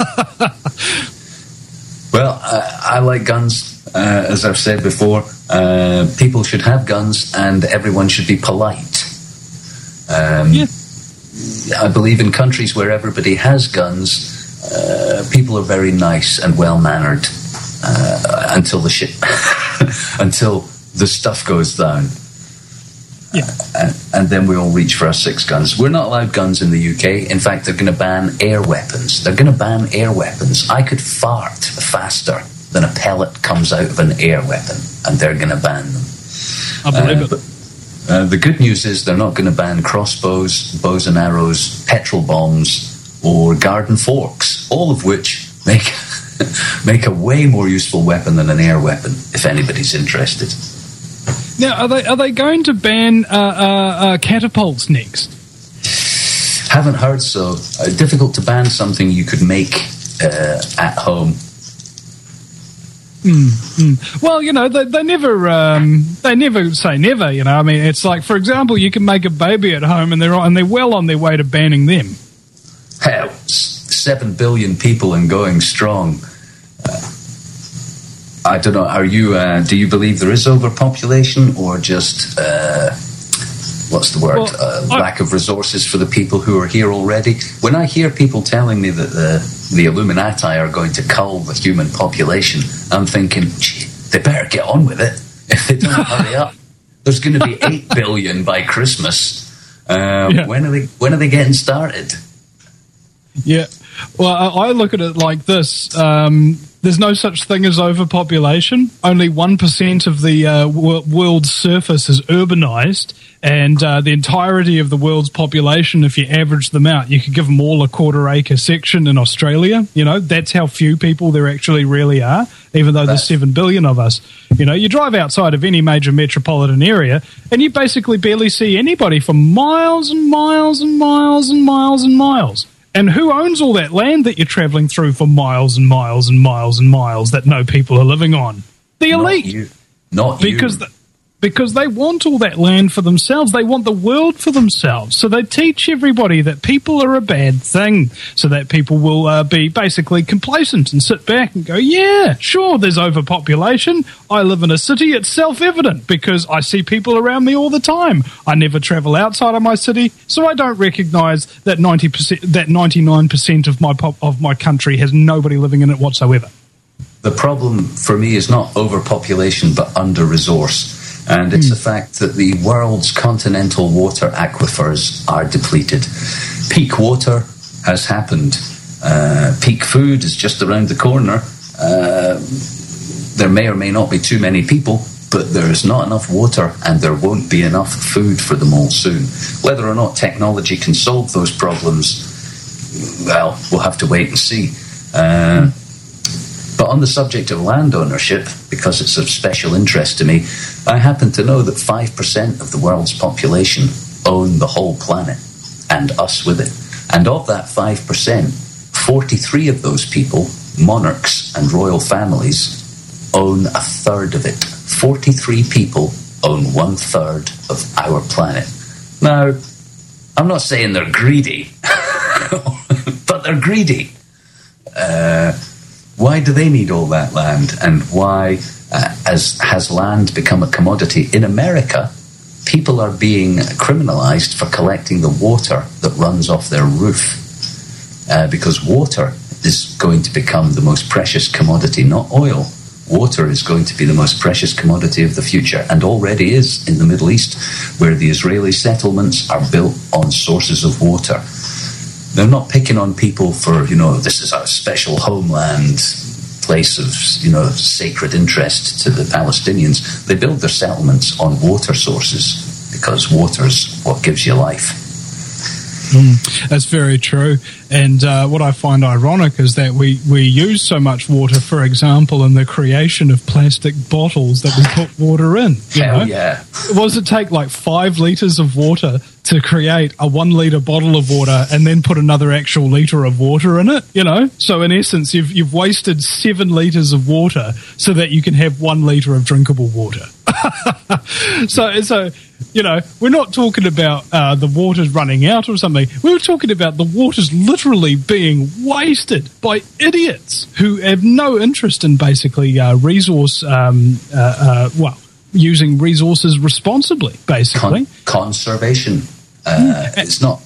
Well, I like guns, as I've said before. People should have guns, and everyone should be polite. Yeah. I believe in countries where everybody has guns, people are very nice and well-mannered until the stuff goes down. Yeah. And then we all reach for our 6 guns. We're not allowed guns in the UK. In fact, they're going to ban air weapons. They're going to ban air weapons. I could fart faster than a pellet comes out of an air weapon, and they're going to ban them. I believe it. The good news is they're not going to ban crossbows, bows and arrows, petrol bombs, or garden forks, all of which make a way more useful weapon than an air weapon, if anybody's interested. Now, are they going to ban catapults next? Haven't heard so. Difficult to ban something you could make at home. Well, they never say never. I mean, it's like, for example, you can make a baby at home, and they're well on their way to banning them. Hell, 7 billion people and going strong. I don't know. Are you? Do you believe there is overpopulation, or just what's the word? Lack of resources for the people who are here already? When I hear people telling me that the Illuminati are going to cull the human population, I'm thinking, gee, they better get on with it. If they don't hurry up, there's going to be 8 billion by Christmas. Yeah. When are they getting started? Yeah. Well, I look at it like this. There's no such thing as overpopulation. Only 1% of the world's surface is urbanized, and the entirety of the world's population, if you average them out, you could give them all a quarter-acre section in Australia. That's how few people there actually really are, even though there's 7 billion of us. You drive outside of any major metropolitan area, and you basically barely see anybody for miles and miles and miles and miles and miles. And who owns all that land that you're travelling through for miles and miles and miles and miles that no people are living on? The elite. Not you. Because they want all that land for themselves. They want the world for themselves. So they teach everybody that people are a bad thing, so that people will be basically complacent and sit back and go, yeah, sure, there's overpopulation. I live in a city. It's self-evident because I see people around me all the time. I never travel outside of my city, so I don't recognise that 99% of my country has nobody living in it whatsoever. The problem for me is not overpopulation, but under-resource. And it's the fact that the world's continental water aquifers are depleted. Peak water has happened. Peak food is just around the corner. There may or may not be too many people, but there's not enough water and there won't be enough food for them all soon. Whether or not technology can solve those problems, well, we'll have to wait and see. But on the subject of land ownership, because it's of special interest to me, I happen to know that 5% of the world's population own the whole planet, and us with it. And of that 5%, 43 of those people, monarchs and royal families, own a third of it. 43 people own 1/3 of our planet. Now, I'm not saying they're greedy, but they're greedy. Why do they need all that land? And why has land become a commodity? In America, people are being criminalized for collecting the water that runs off their roof. Because water is going to become the most precious commodity, not oil. Water is going to be the most precious commodity of the future, and already is in the Middle East, where the Israeli settlements are built on sources of water. They're not picking on people for, this is our special homeland, place of, sacred interest to the Palestinians. They build their settlements on water sources because water's what gives you life. That's very true. And what I find ironic is that we use so much water, for example, in the creation of plastic bottles that we put water in. Hell yeah. What does it take, like 5 litres of water to create a 1 litre bottle of water and then put another actual litre of water in it? So in essence, you've wasted 7 litres of water so that you can have 1 litre of drinkable water. So we're not talking about the water's running out or something. We were talking about the water's literally being wasted by idiots who have no interest in basically using resources responsibly, basically. Conservation. It's not,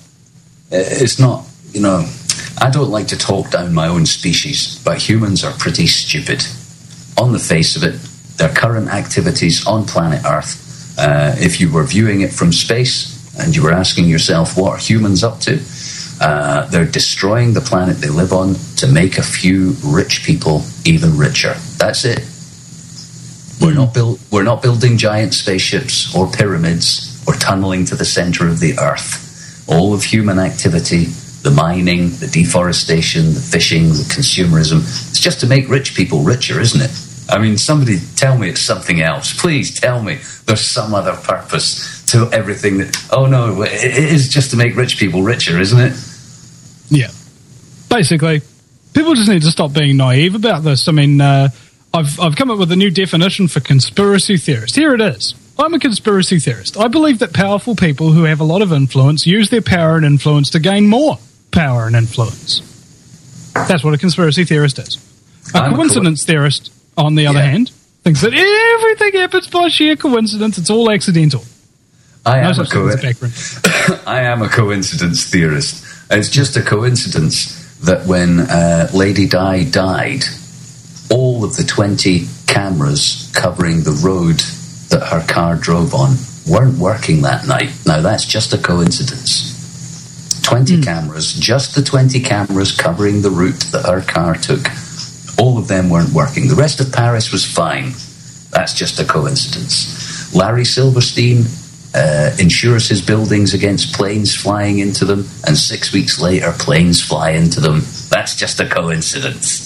I don't like to talk down my own species, but humans are pretty stupid. On the face of it, their current activities on planet Earth, if you were viewing it from space and you were asking yourself, what are humans up to? They're destroying the planet they live on to make a few rich people even richer. That's it. We're not building giant spaceships or pyramids or tunneling to the center of the Earth. All of human activity, the mining, the deforestation, the fishing, the consumerism, it's just to make rich people richer, isn't it? I mean, somebody tell me it's something else. Please tell me there's some other purpose to everything oh no, it is just to make rich people richer, isn't it? Yeah. Basically, people just need to stop being naive about this. I mean, I've come up with a new definition for conspiracy theorist. Here it is. I'm a conspiracy theorist. I believe that powerful people who have a lot of influence use their power and influence to gain more power and influence. That's what a conspiracy theorist is. A coincidence theorist, on the other hand, thinks that everything happens by sheer coincidence. It's all accidental. I am a coincidence theorist. It's just a coincidence that when Lady Di died, all of the 20 cameras covering the road that her car drove on weren't working that night. Now, that's just a coincidence. 20 cameras, just the 20 cameras covering the route that her car took, all of them weren't working. The rest of Paris was fine. That's just a coincidence. Larry Silverstein insures his buildings against planes flying into them, and 6 weeks later, planes fly into them. That's just a coincidence.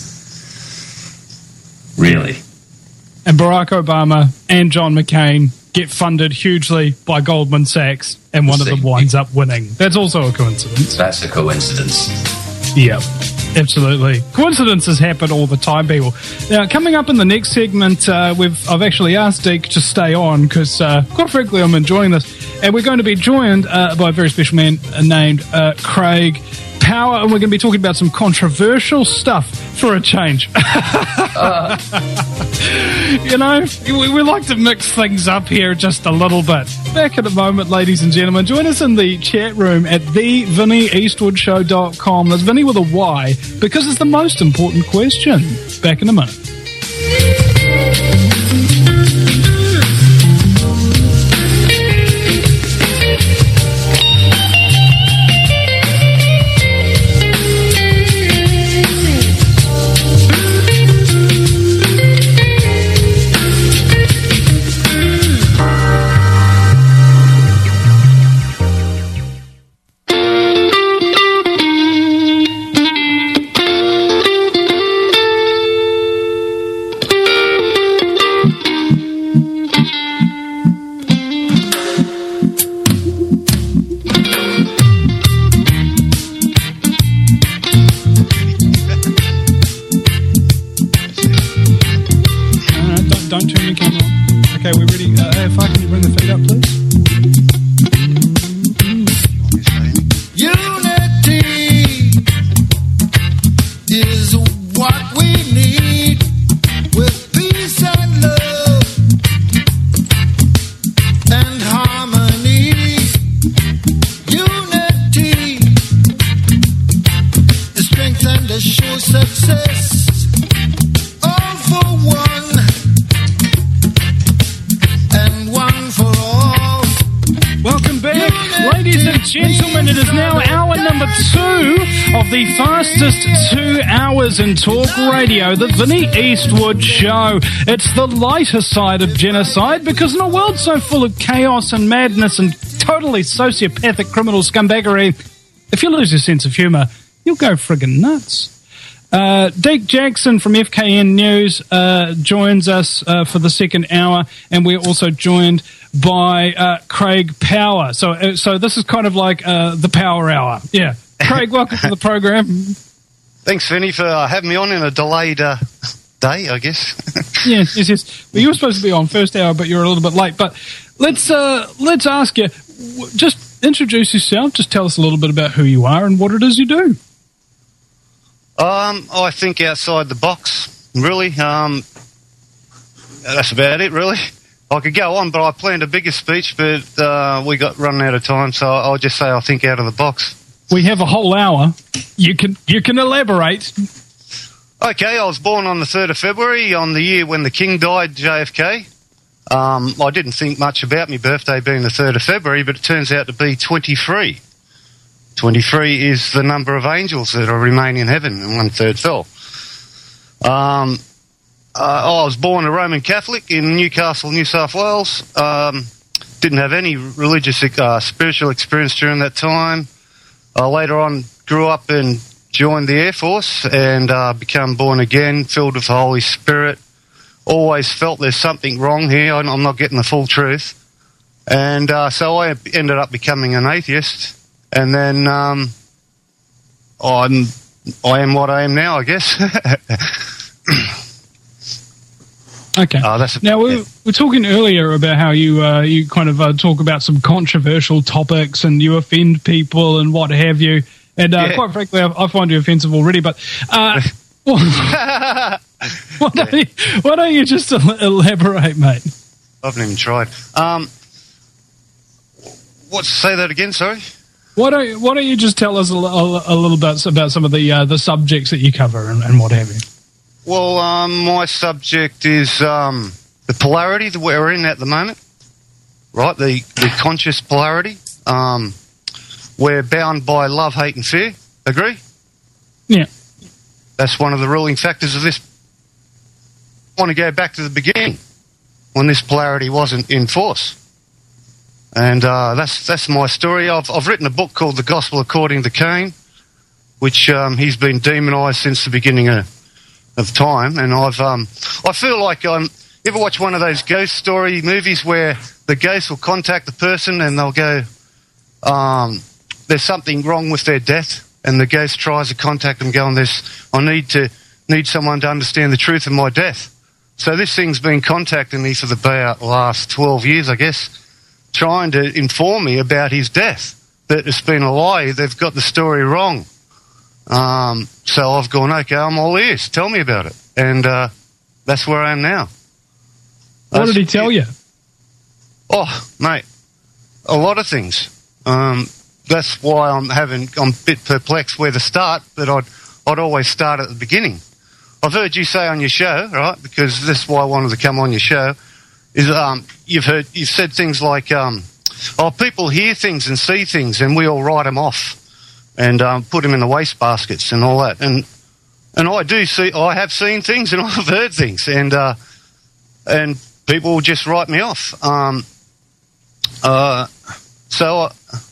Really. And Barack Obama and John McCain get funded hugely by Goldman Sachs, and one of them winds up winning. That's also a coincidence. That's a coincidence. Yeah, absolutely. Coincidences happen all the time, people. Now, coming up in the next segment, I've actually asked Deke to stay on because, quite frankly, I'm enjoying this. And we're going to be joined by a very special man named Craig Power, and we're going to be talking about some controversial stuff for a change. You know, we like to mix things up here just a little bit. Back in a moment, ladies and gentlemen. Join us in the chat room at thevinnieeastwoodshow.com. That's Vinny with a Y, because it's the most important question. Back in a minute. Don't turn your camera on. Okay, we're ready. If I can you bring the feed up, please? Unity is what we need, with peace and love and harmony. Unity is strength and a sure success. All for one. Welcome back, ladies and gentlemen. It is now hour number 2 of the fastest 2 hours in talk radio, the Vinnie Eastwood Show. It's the lighter side of genocide, because in a world so full of chaos and madness and totally sociopathic criminal scumbaggery, if you lose your sense of humour, you'll go friggin' nuts. Deke Jackson from FKN News joins us for the second hour, and we're also joined by Craig Power. So this is kind of like the Power Hour. Yeah. Craig, welcome to the program. Thanks, Vinny, for having me on in a delayed day, I guess. Yes. Well, you were supposed to be on first hour, but you're a little bit late. But let's ask you, just introduce yourself. Just tell us a little bit about who you are and what it is you do. I think outside the box, really. That's about it, really. I could go on, but I planned a bigger speech, but we got run out of time, so I'll just say I think out of the box. We have a whole hour. You can elaborate. Okay, I was born on the 3rd of February, on the year when the King died, JFK. I didn't think much about my birthday being the 3rd of February, but it turns out to be 23. 23 is the number of angels that are remain in heaven, and 1/3 fell. I was born a Roman Catholic in Newcastle, New South Wales. Didn't have any religious, spiritual experience during that time. Later on, grew up and joined the Air Force and become born again, filled with the Holy Spirit. Always felt there's something wrong here. I'm not getting the full truth. And so I ended up becoming an atheist. And then I am what I am now, I guess. Okay. Now, we were talking earlier about how you kind of talk about some controversial topics and you offend people and what have you. And quite frankly, I find you offensive already. But why don't you just elaborate, mate? I haven't even tried. Say that again, sorry? Why don't you just tell us a little bit about some of the subjects that you cover and what have you? Well, my subject is the polarity that we're in at the moment, right? The conscious polarity. We're bound by love, hate, and fear. Agree? Yeah. That's one of the ruling factors of this. I want to go back to the beginning when this polarity wasn't in force. And that's my story. I've written a book called The Gospel According to Cain, which he's been demonised since the beginning of time. And I feel like you ever watch one of those ghost story movies where the ghost will contact the person and they'll go, there's something wrong with their death, and the ghost tries to contact them, going, I need someone to understand the truth of my death. So this thing's been contacting me for the last 12 years, I guess, trying to inform me about his death, that it's been a lie, they've got the story wrong. So I've gone, okay, I'm all ears, tell me about it. And that's where I am now. What did he tell you? Oh, mate, a lot of things. That's why I'm a bit perplexed where to start, but I'd always start at the beginning. I've heard you say on your show, right, because that's why I wanted to come on your show, is you've said things like, people hear things and see things and we all write them off and put them in the waste baskets and all that. And I have seen things and I've heard things, and people just write me off. So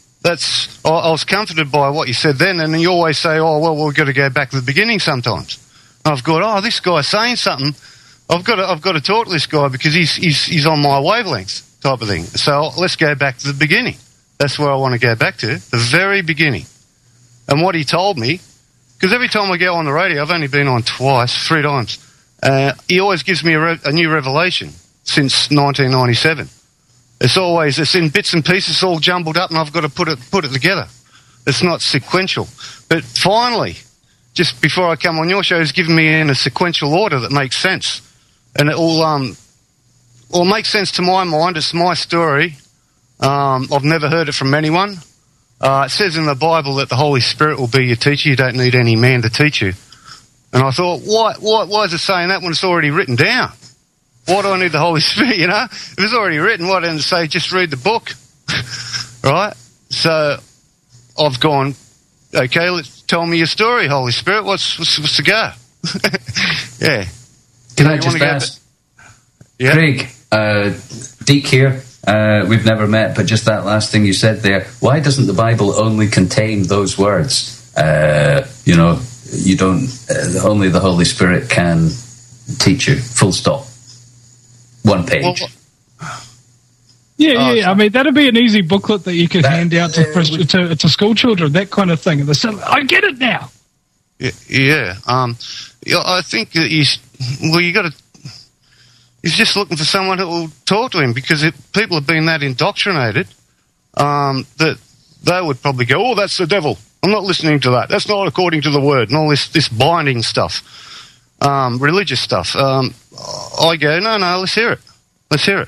I was comforted by what you said then, and you always say, oh, well, we've got to go back to the beginning sometimes. And I've got, this guy's saying something. I've got to talk to this guy because he's on my wavelength type of thing. So let's go back to the beginning. That's where I want to go back to, the very beginning. And what he told me, because every time I go on the radio, I've only been on 3 times, he always gives me a new revelation since 1997. It's in bits and pieces, all jumbled up, and I've got to put it together. It's not sequential. But finally, just before I come on your show, he's given me in a sequential order that makes sense. And it all makes sense to my mind. It's my story. I've never heard it from anyone. It says in the Bible that the Holy Spirit will be your teacher. You don't need any man to teach you. And I thought, why is it saying that when it's already written down? Why do I need the Holy Spirit, you know? If it's already written, why didn't it say just read the book? Right? So I've gone, okay, tell me your story, Holy Spirit. What's the go? Yeah. Can I just ask? Yeah. Craig, Deke here. We've never met, but just that last thing you said there, why doesn't the Bible only contain those words? You don't, only the Holy Spirit can teach you, full stop. One page. Yeah. I mean, that'd be an easy booklet that you could hand out to school children, that kind of thing. And I get it now. Yeah. I think that you got to. He's just looking for someone who will talk to him, because people have been that indoctrinated that they would probably go, oh, that's the devil. I'm not listening to that. That's not according to the word, and all this binding stuff, religious stuff. I go, no, let's hear it. Let's hear it.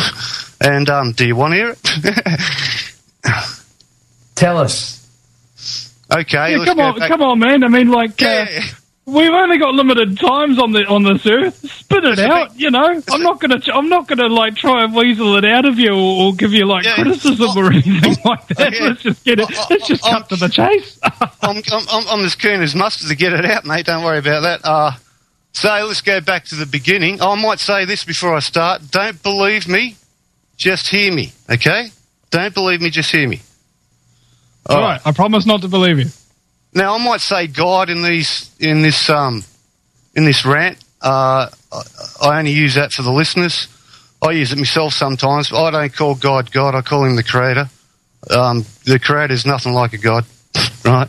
And do you want to hear it? Tell us. Okay. Yeah, come on, man. I mean, we've only got limited times on this earth. Spit it out, you know. I'm not gonna try and weasel it out of you or give you criticism or anything like that. Yeah. Let's just get it. Let's just cut to the chase. I'm as keen as mustard to get it out, mate. Don't worry about that. So let's go back to the beginning. I might say this before I start. Don't believe me, just hear me. Okay? Don't believe me, just hear me. All right. I promise not to believe you. Now, I might say God in this rant. I only use that for the listeners. I use it myself sometimes. I don't call God God. I call him the Creator. The Creator is nothing like a God, right?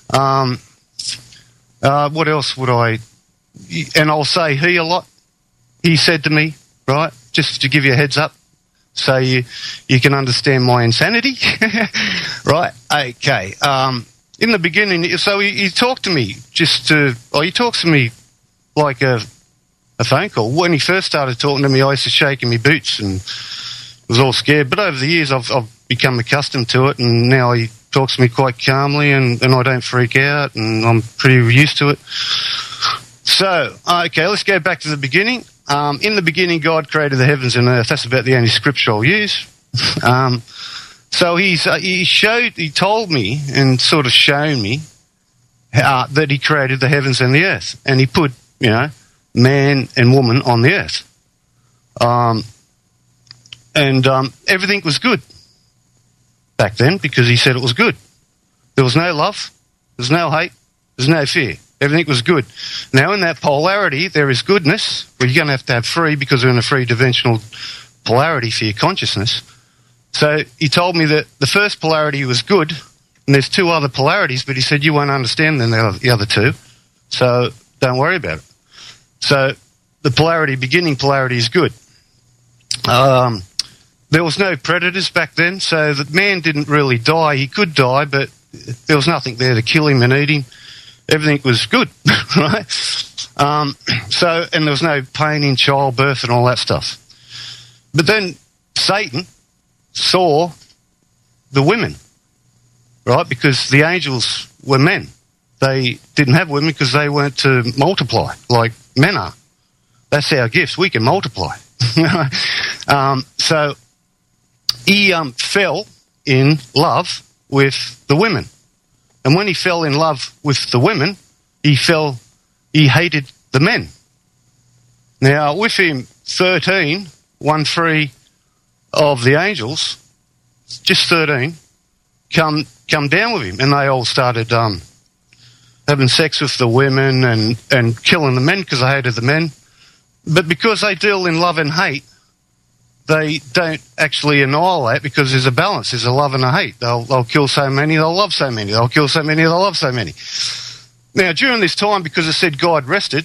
What else would I? And I'll say he a lot. He said to me, right, just to give you a heads up, so you can understand my insanity, right? Okay. In the beginning, so he talked to me he talks to me like a phone call. When he first started talking to me, I used to shake in my boots and was all scared. But over the years, I've become accustomed to it, and now he talks to me quite calmly, and I don't freak out, and I'm pretty used to it. So, okay, let's go back to the beginning. In the beginning, God created the heavens and earth. That's about the only scripture I'll use. So he told me and sort of shown me that he created the heavens and the earth, and he put, man and woman on the earth. And everything was good back then because he said it was good. There was no love, there's no hate, there's no fear. Everything was good. Now, in that polarity, there is goodness. Well, you're going to have 3 because we're in a 3-dimensional polarity for your consciousness. So he told me that the first polarity was good, And there's two other polarities, but he said you won't understand the other two, so don't worry about it. So the beginning polarity is good. There was no predators back then, so the man didn't really die. He could die, but there was nothing there to kill him and eat him. Everything was good, right? And there was no pain in childbirth and all that stuff. But then Satan saw the women, right? Because the angels were men. They didn't have women because they weren't to multiply like men are. That's our gift. We can multiply. So he fell in love with the women. And when he fell in love with the women, he hated the men. Now, with him, 13 of the angels, just 13, come down with him, and they all started having sex with the women and killing the men because they hated the men. But because they deal in love and hate, they don't actually annihilate because there's a balance. There's a love and a hate. They'll kill so many, they'll love so many. They'll kill so many, they'll love so many. Now, during this time, because it said God rested,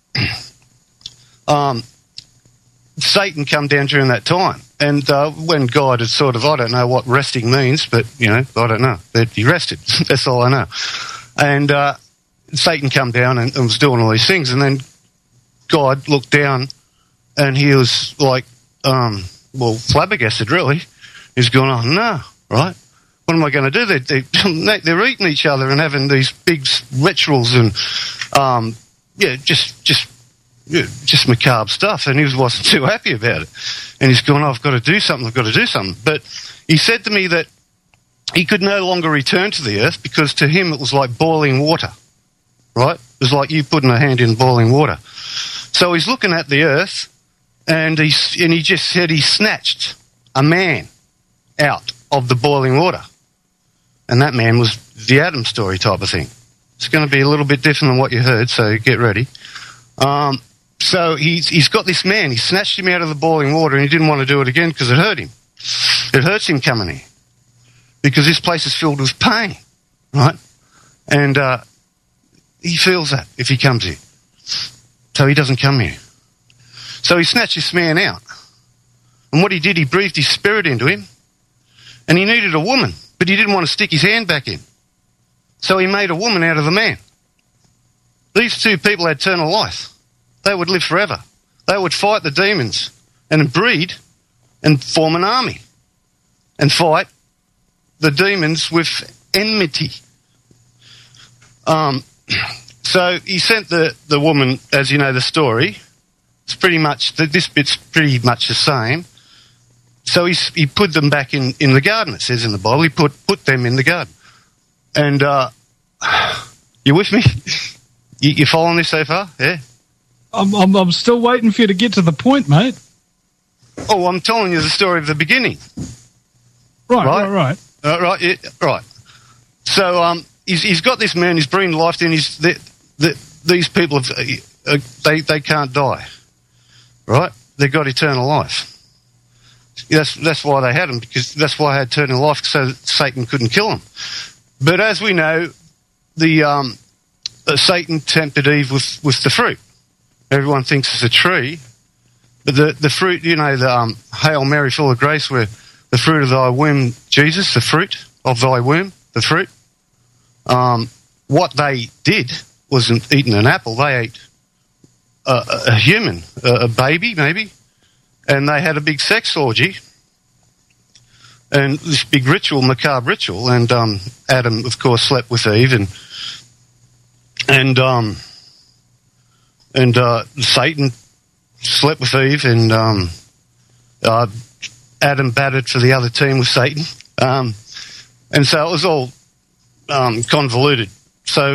Satan come down during that time. And when God had sort of, I don't know what resting means, but, I don't know. But he rested. That's all I know. And Satan come down and was doing all these things. And then God looked down and he was like, flabbergasted, really. He's going, oh, no, right? What am I going to do? They're eating each other and having these big rituals and, just macabre stuff. And he wasn't too happy about it. And he's going, oh, I've got to do something. But he said to me that he could no longer return to the earth because to him it was like boiling water, right? It was like you putting a hand in boiling water. So he's looking at the earth and he just said he snatched a man out of the boiling water. And that man was the Adam story type of thing. It's going to be a little bit different than what you heard, so get ready. So he's got this man. He snatched him out of the boiling water and he didn't want to do it again because it hurt him. It hurts him coming here because this place is filled with pain, right? And he feels that if he comes here. So he doesn't come here. So he snatched this man out. And what he did, he breathed his spirit into him. And he needed a woman, but he didn't want to stick his hand back in. So he made a woman out of the man. These two people had eternal life. They would live forever. They would fight the demons and breed and form an army and fight the demons with enmity. So he sent the woman, as you know the story. It's pretty much, this bit's pretty much the same. So he put them back in the garden, it says in the Bible. He put them in the garden. And you with me? You following this so far? Yeah? I'm still waiting for you to get to the point, mate. Oh, I'm telling you the story of the beginning. Right. Right. So he's got this man, he's breathing life in. These people, they can't die, right? They've got eternal life. That's why they had him, because that's why they had eternal life, so that Satan couldn't kill them. But as we know, Satan tempted Eve with the fruit. Everyone thinks it's a tree, but the fruit, the Hail Mary, full of grace, where the fruit of thy womb, Jesus, the fruit of thy womb, the fruit. What they did wasn't eating an apple. They ate a human, a baby maybe, and they had a big sex orgy and this big ritual, macabre ritual. And Adam, of course, slept with Eve, and Satan slept with Eve, and Adam batted for the other team with Satan, and so it was all convoluted. So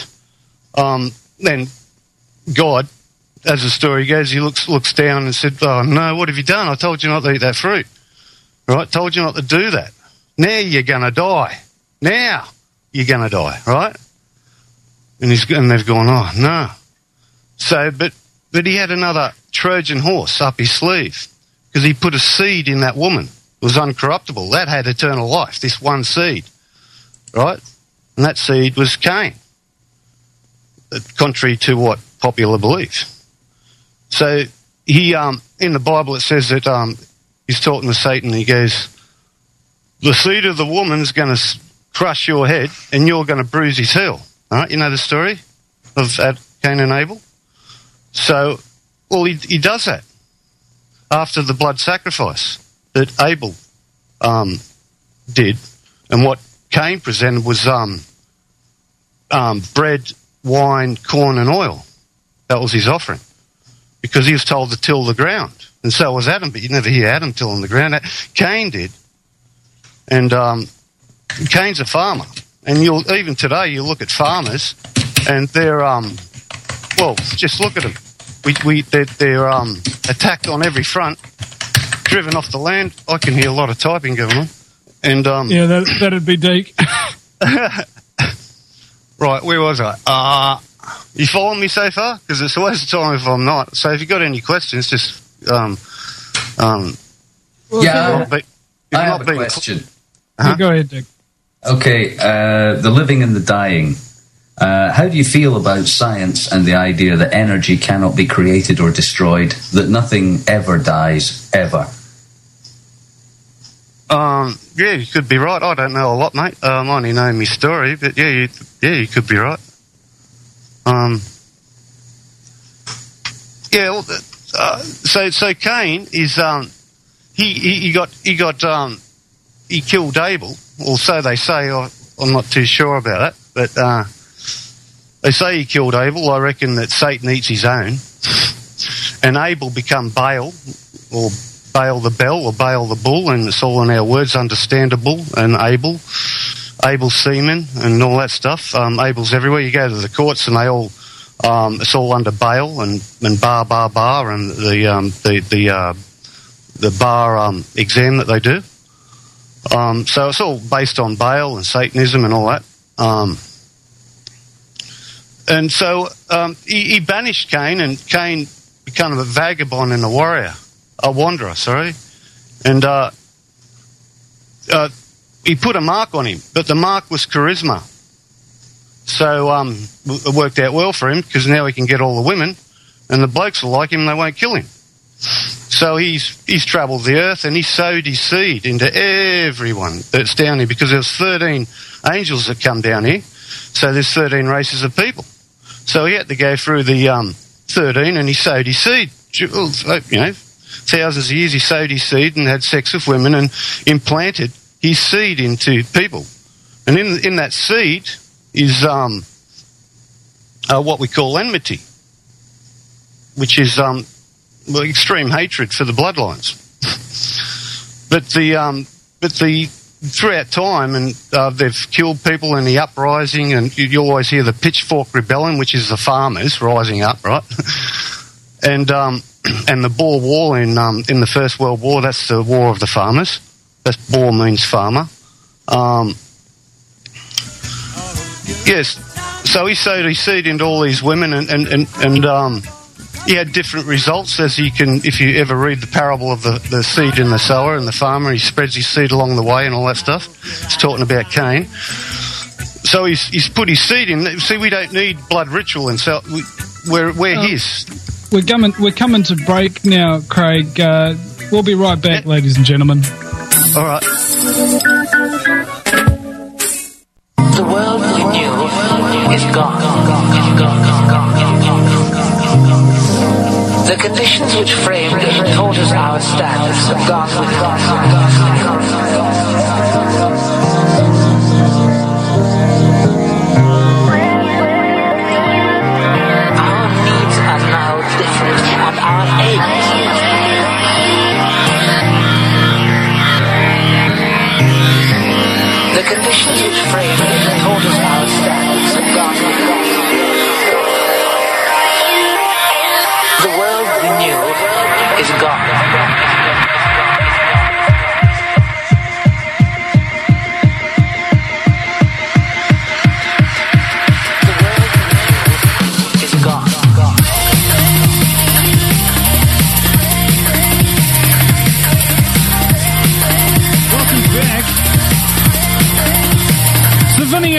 then God, as the story goes, he looks down and said, "Oh no, what have you done? I told you not to eat that fruit. Right? Told you not to do that. Now you're gonna die. Now you're gonna die, right?" And they've gone, "Oh no." So, but he had another Trojan horse up his sleeve, because he put a seed in that woman. It was uncorruptible. That had eternal life. This one seed, right? And that seed was Cain, contrary to what popular belief. So he, in the Bible, it says that he's talking to Satan. He goes, "The seed of the woman's going to crush your head, and you're going to bruise his heel." All right, you know the story of Cain and Abel. So, well, he does that after the blood sacrifice that Abel did, and what Cain presented was bread, wine, corn, and oil. That was his offering, because he was told to till the ground, and so was Adam. But you never hear Adam tilling the ground. Cain did, and Cain's a farmer. And even today you look at farmers, and they're well, just look at them. They're attacked on every front, driven off the land. I can hear a lot of typing going on. And yeah, that'd be Deke. Right, where was I? You following me so far? Because it's a waste of time if I'm not. So if you've got any questions, just I have a question. Go ahead, Dick. Okay, the living and the dying. How do you feel about science and the idea that energy cannot be created or destroyed, that nothing ever dies, ever? Yeah, you could be right. I don't know a lot, mate. I only know my story, but you could be right. So Cain is he killed Abel, or so they say. I'm not too sure about that, but they say he killed Abel. I reckon that Satan eats his own, and Abel become Baal, or Baal the Bell, or Baal the Bull, and it's all in our words understandable. And Abel's semen and all that stuff. Abel's everywhere. You go to the courts and they all, it's all under Baal and bar, and the bar exam that they do. So it's all based on Baal and Satanism and all that. And so he banished Cain, and Cain became a vagabond and a wanderer, and he put a mark on him, but the mark was charisma. So it worked out well for him, because now he can get all the women, and the blokes will like him and they won't kill him. So he's travelled the earth, and he sowed his seed into everyone that's down here, because there's 13 angels that come down here, so there's 13 races of people. So he had to go through the 13, and he sowed his seed. Thousands of years he sowed his seed and had sex with women and implanted his seed into people. And in that seed is what we call enmity, which is extreme hatred for the bloodlines. But throughout time, and they've killed people in the uprising, and you always hear the Pitchfork Rebellion, which is the farmers rising up, right? And the Boer War in the First World War, that's the War of the Farmers. That's Boer means farmer. Yes, so he sowed his seed into all these women, and he had different results, as you can, if you ever read the parable of the seed and the sower and the farmer. He spreads his seed along the way and all that stuff. It's talking about Cain. So he's put his seed in. See, we don't need blood ritual, and so we're his. We're coming to break now, Craig. We'll be right back, ladies and gentlemen. All right. The world we knew is gone. The conditions which framed and taught us our standards have gone with us. Our needs are now different, and our aims. The conditions which framed and taught us our standards have gone with us. The world we knew is gone.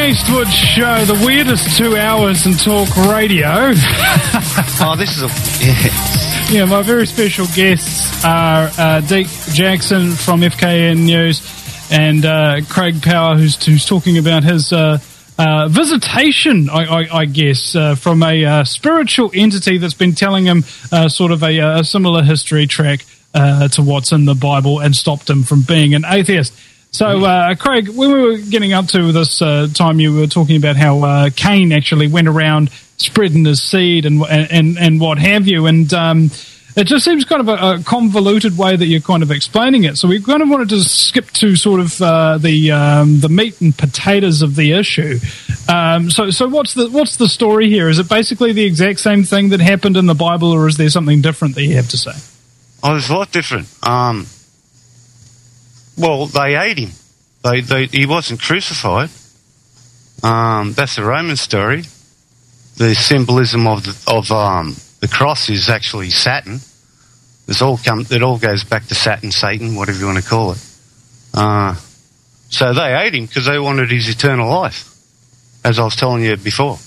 Eastwood Show, the weirdest 2 hours in talk radio. Oh, this is Yeah, my very special guests are Deke Jackson from FKN News and Craig Power, who's talking about his visitation, I guess, from a spiritual entity that's been telling him sort of a similar history track to what's in the Bible and stopped him from being an atheist. So, Craig, when we were getting up to this time, you were talking about how Cain actually went around spreading his seed and what have you, and it just seems kind of a convoluted way that you're kind of explaining it. So we kind of wanted to skip to sort of the meat and potatoes of the issue. So what's the story here? Is it basically the exact same thing that happened in the Bible, or is there something different that you have to say? Oh, there's a lot different. Well, they ate him. He wasn't crucified. That's the Roman story. The symbolism of the cross is actually Saturn. It all goes back to Saturn, Satan, whatever you want to call it. So they ate him because they wanted his eternal life, as I was telling you before.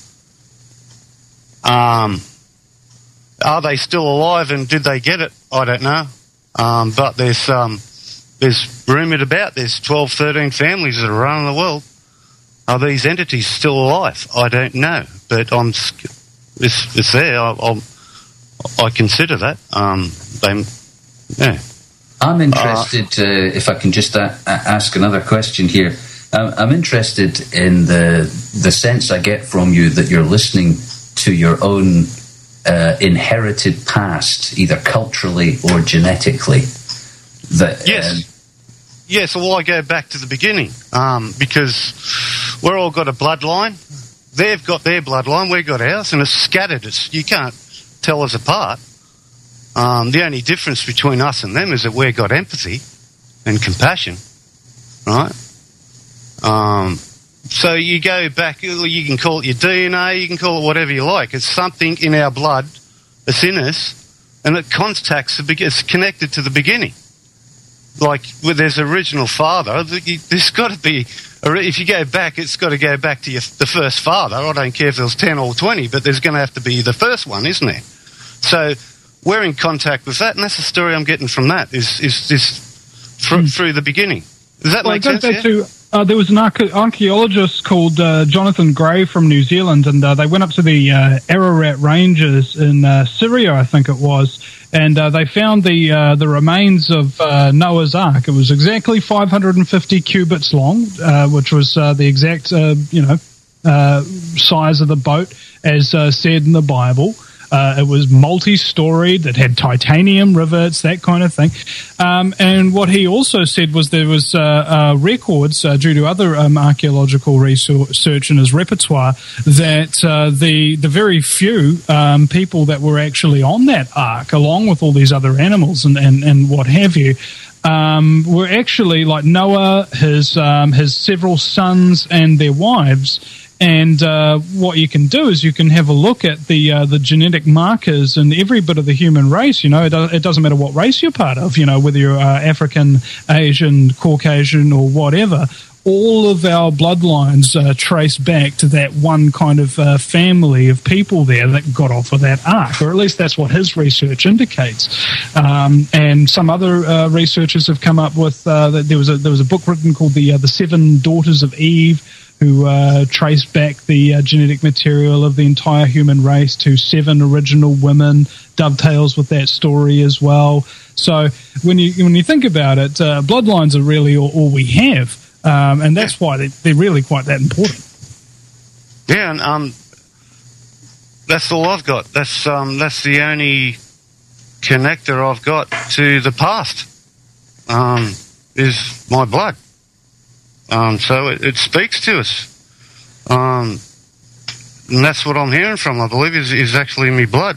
Are they still alive and did they get it? I don't know. But there's rumoured about there's 12, 13 families that are running the world. Are these entities still alive? I don't know, but it's there. I consider that. I'm interested, if I can just ask another question here. I'm interested in the sense I get from you that you're listening to your own inherited past, either culturally or genetically. Yes, well, I go back to the beginning because we're all got a bloodline. They've got their bloodline, we've got ours, and it's scattered. You can't tell us apart. The only difference between us and them is that we've got empathy and compassion, right? So you go back, you can call it your DNA, you can call it whatever you like. It's something in our blood that's in us, and it it's connected to the beginning. Like, when there's original father, there's got to be, if you go back, it's got to go back to the first father. I don't care if there was 10 or 20, but there's going to have to be the first one, isn't there? So we're in contact with that, and that's the story I'm getting from that, is through the beginning. Does that make sense? There was an archaeologist called Jonathan Gray from New Zealand, and they went up to the Ararat Ranges in Syria, I think it was, and they found the remains of Noah's Ark. It was exactly 550 cubits long, which was the exact size of the boat as said in the Bible. It was multi-storied, it had titanium rivets, that kind of thing. And what he also said was there was records, due to other archaeological research in his repertoire, that the very few people that were actually on that ark, along with all these other animals and what have you, were actually like Noah, his several sons and their wives. And what you can do is you can have a look at the genetic markers in every bit of the human race. It doesn't matter what race you're part of, whether you're African, Asian, Caucasian, or whatever. All of our bloodlines trace back to that one kind of family of people there that got off of that ark, or at least that's what his research indicates. And some other researchers have come up with that there was a book written called the Seven Daughters of Eve, who traced back the genetic material of the entire human race to 7 original women, dovetails with that story as well. So when you think about it, bloodlines are really all we have, and that's why they're really quite that important. Yeah, and that's all I've got. That's the only connector I've got to the past, is my blood. So it speaks to us. And that's what I'm hearing from, I believe, is actually me blood.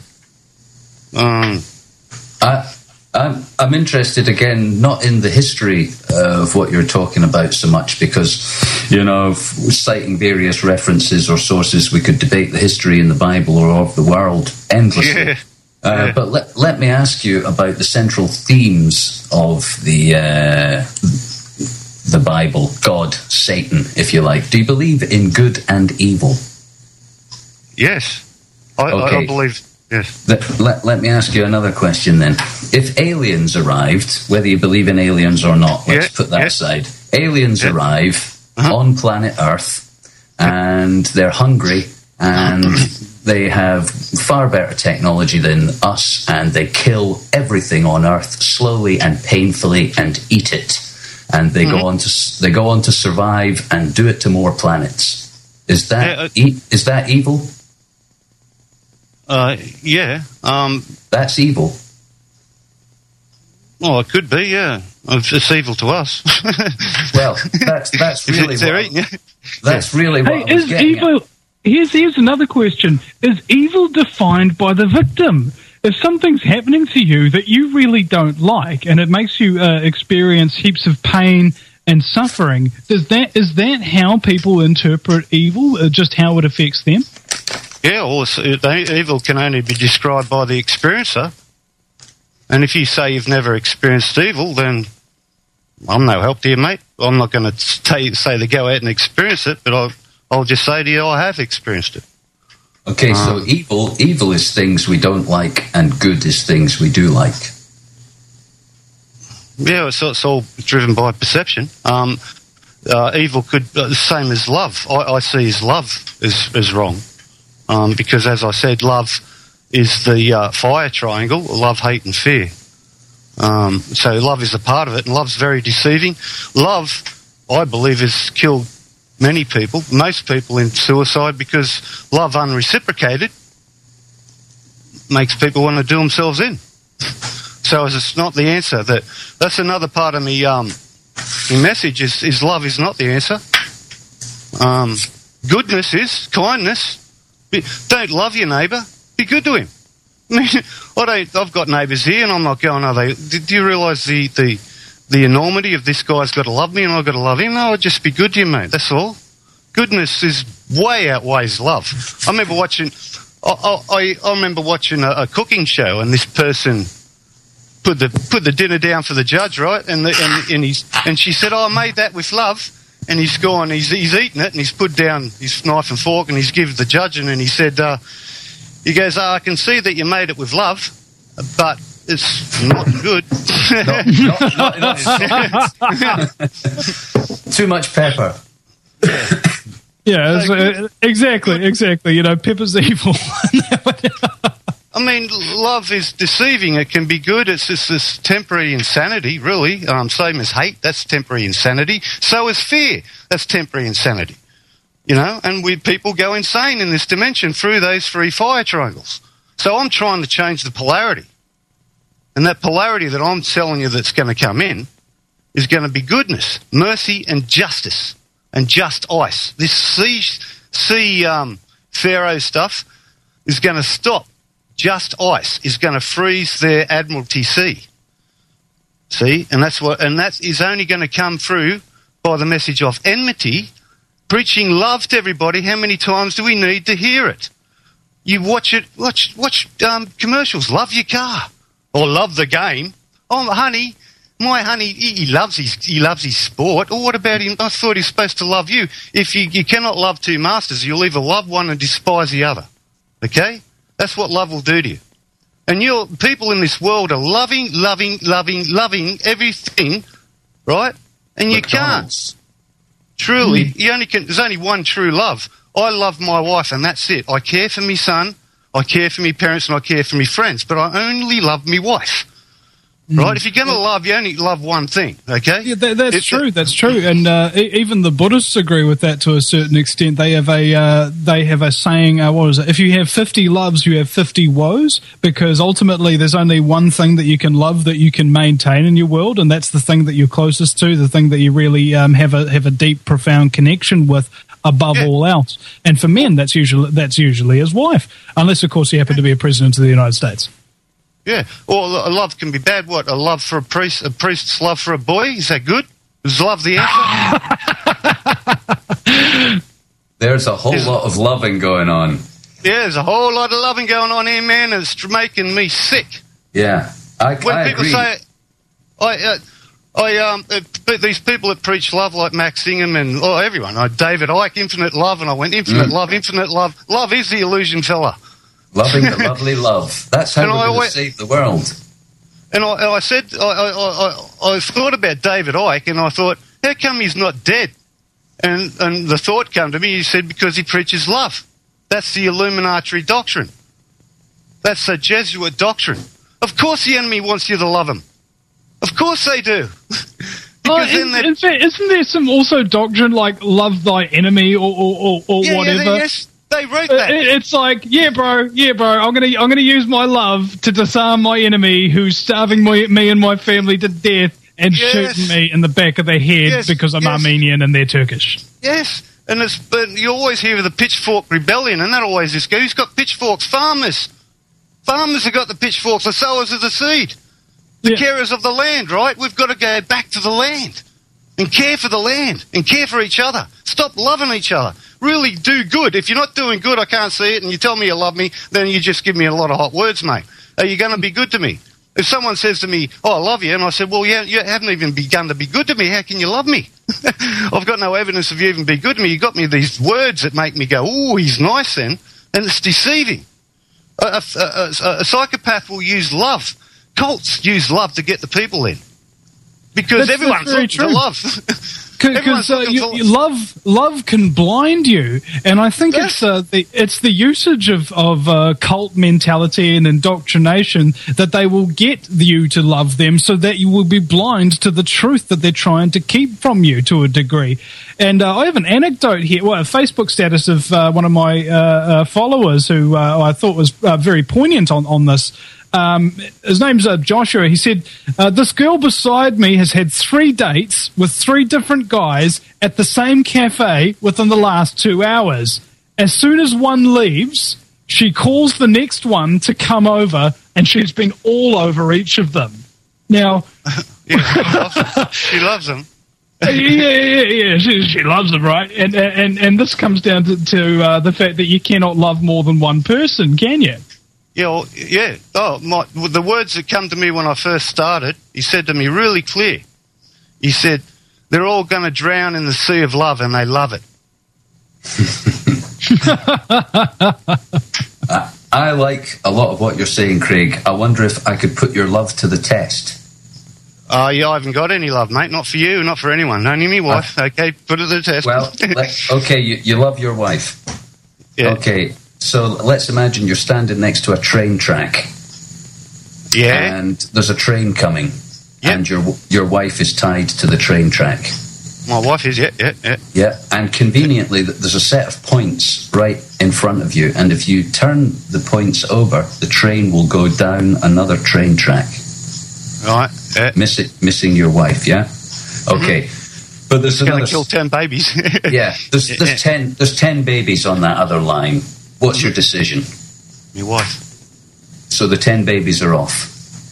I'm interested, again, not in the history of what you're talking about so much, because, citing various references or sources, we could debate the history in the Bible or of the world endlessly. Yeah. But let me ask you about the central themes of the the Bible, God, Satan, if you like. Do you believe in good and evil? Yes. I believe, yes. Let me ask you another question then. If aliens arrived, whether you believe in aliens or not, let's put that aside. Aliens arrive on planet Earth, and they're hungry, and they have far better technology than us, and they kill everything on Earth slowly and painfully and eat it. And they go on to survive and do it to more planets. Is that is that evil? That's evil. Oh, it could be, yeah. It's evil to us. Well, that's really that's really what I was is getting evil? at. Here's another question: is evil defined by the victim? If something's happening to you that you really don't like, and it makes you experience heaps of pain and suffering, is that how people interpret evil? Just how it affects them? Yeah, evil can only be described by the experiencer. And if you say you've never experienced evil, then I'm no help to you, mate. I'm not going to say to go out and experience it, but I'll just say to you I have experienced it. Okay, so evil is things we don't like, and good is things we do like. Yeah, so it's all driven by perception. Evil could the same as love. I see as love as wrong, because as I said, love is the fire triangle: love, hate, and fear. So love is a part of it, and love's very deceiving. Love, I believe, has killed many people, most people, in suicide, because love unreciprocated makes people want to do themselves in. So it's not the answer. That's another part of me message is love is not the answer. Goodness is, kindness. Don't love your neighbour, be good to him. I mean, I've got neighbours here, and I'm not going, do you realise the enormity of this guy's got to love me and I've got to love him? No, I'll just be good to you, mate. That's all. Goodness is way outweighs love. I remember watching a cooking show, and this person put the dinner down for the judge, right? And she said, "Oh, I made that with love." And he's gone, he's eaten it, and he's put down his knife and fork, and he's given the judge, and he said, he goes, "I can see that you made it with love, but it's not good." Too much pepper. Yeah, exactly. You know, pepper's evil. I mean, love is deceiving. It can be good. It's just this temporary insanity, really. Same as hate, that's temporary insanity. So is fear. That's temporary insanity. You know, and people go insane in this dimension through those three fire triangles. So I'm trying to change the polarity. And that polarity that I'm telling you that's going to come in is going to be goodness, mercy, and justice. And just ice. This sea Pharaoh stuff is going to stop. Just ice is going to freeze their Admiralty Sea. See, and that is only going to come through by the message of enmity, preaching love to everybody. How many times do we need to hear it? You watch commercials. Love your car or love the game. Oh, honey. My honey, he loves his sport. Or what about him? I thought he's supposed to love you. If you cannot love two masters, you'll either love one and despise the other. Okay? That's what love will do to you. And people in this world are loving everything, right? And you can't. Truly, there's only one true love. I love my wife, and that's it. I care for my son, I care for my parents, and I care for my friends, but I only love my wife. Right? If you're going to love, you only love one thing, okay? Yeah, that's true. That's true. And even the Buddhists agree with that to a certain extent. They have a saying, what is it? If you have 50 loves, you have 50 woes, because ultimately there's only one thing that you can love that you can maintain in your world, and that's the thing that you're closest to, the thing that you really have a deep, profound connection with above all else. And for men, that's usually his wife, unless, of course, you happen to be a president of the United States. Yeah, or a love can be bad. What, a love for a priest's love for a boy? Is that good? Is love the answer? There's a whole lot of loving going on. Yeah, there's a whole lot of loving going on here, man. It's making me sick. Yeah, I when people agree. say, But these people that preach love, like Max Ingham and everyone, David Icke, infinite love, and I went, infinite love, infinite love. Love is the illusion, fella. Loving the lovely love. That's how we're going to save the world. And I said, I thought about David Icke, and I thought, how come he's not dead? And the thought came to me, he said, because he preaches love. That's the Illuminati doctrine. That's the Jesuit doctrine. Of course the enemy wants you to love him. Of course they do. Isn't there some also doctrine like love thy enemy or whatever? Yes, they wrote that. It's like, yeah, bro, I'm gonna use my love to disarm my enemy who's starving me and my family to death and shooting me in the back of the head because I'm Armenian and they're Turkish. Yes, but you always hear of the pitchfork rebellion, and that always is. Who's got pitchforks? Farmers. Farmers have got the pitchforks, the sowers of the seed. The carers of the land, right? We've got to go back to the land and care for the land and care for each other. Stop loving each other. Really do good. If you're not doing good, I can't see it, and you tell me you love me, then you just give me a lot of hot words, mate. Are you going to be good to me? If someone says to me, I love you, and I said, well, you haven't even begun to be good to me, how can you love me? I've got no evidence of you even being good to me. You got me these words that make me go, oh, he's nice then, and it's deceiving. A psychopath will use love. Cults use love to get the people in. Because everyone's looking to love. Because love can blind you, and I think it's the usage of cult mentality and indoctrination that they will get you to love them, so that you will be blind to the truth that they're trying to keep from you to a degree. And I have an anecdote here, a Facebook status of one of my followers who I thought was very poignant on this. His name's Joshua. He said, this girl beside me has had 3 dates with 3 different guys at the same cafe within the last 2 hours. As soon as one leaves, she calls the next one to come over, and she's been all over each of them. Now, she loves them. Yeah. She loves them, right? And this comes down to the fact that you cannot love more than one person, can you? Yeah. The words that come to me when I first started, he said to me really clear. He said, they're all going to drown in the sea of love, and they love it. I like a lot of what you're saying, Craig. I wonder if I could put your love to the test. I haven't got any love, mate. Not for you, not for anyone. Only me wife. Okay, put it to the test. Well, okay, you love your wife. Yeah. Okay. So let's imagine you're standing next to a train track. Yeah. And there's a train coming. Yep. And your wife is tied to the train track. My wife is, yeah. Yeah, and conveniently there's a set of points right in front of you, and if you turn the points over, the train will go down another train track. Right. Yeah. Missing your wife, yeah? Okay. Mm-hmm. But there's another... going to kill 10 babies. Yeah, there's 10 babies on that other line. What's your decision? Your wife. So the 10 babies are off.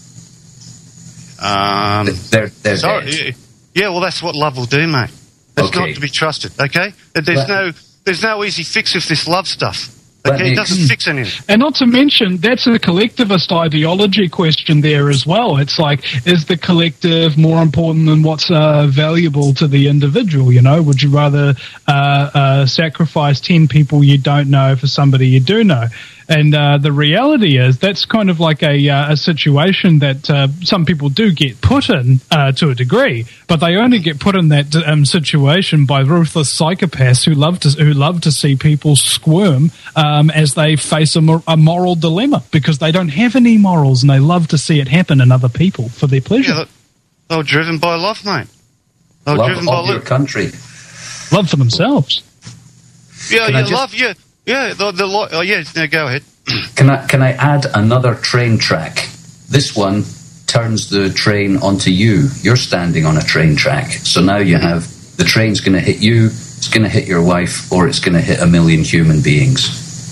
They're sorry. dead. Yeah, well, that's what love will do, mate. That's not to be trusted, okay? There's no easy fix with this love stuff. Okay, it doesn't fix anything. And not to mention, that's a collectivist ideology question there as well. It's like, is the collective more important than what's valuable to the individual? You know, would you rather sacrifice 10 people you don't know for somebody you do know? And the reality is that's kind of like a situation that some people do get put in to a degree, but they only get put in that situation by ruthless psychopaths who love to see people squirm as they face a moral dilemma, because they don't have any morals and they love to see it happen in other people for their pleasure. Yeah, they were driven by love, mate. They were driven by your country. Love for themselves. Yeah, love, yeah. Yeah, no, go ahead. Can I add another train track? This one turns the train onto you. You're standing on a train track. So now you have the train's going to hit you, it's going to hit your wife, or it's going to hit 1 million human beings.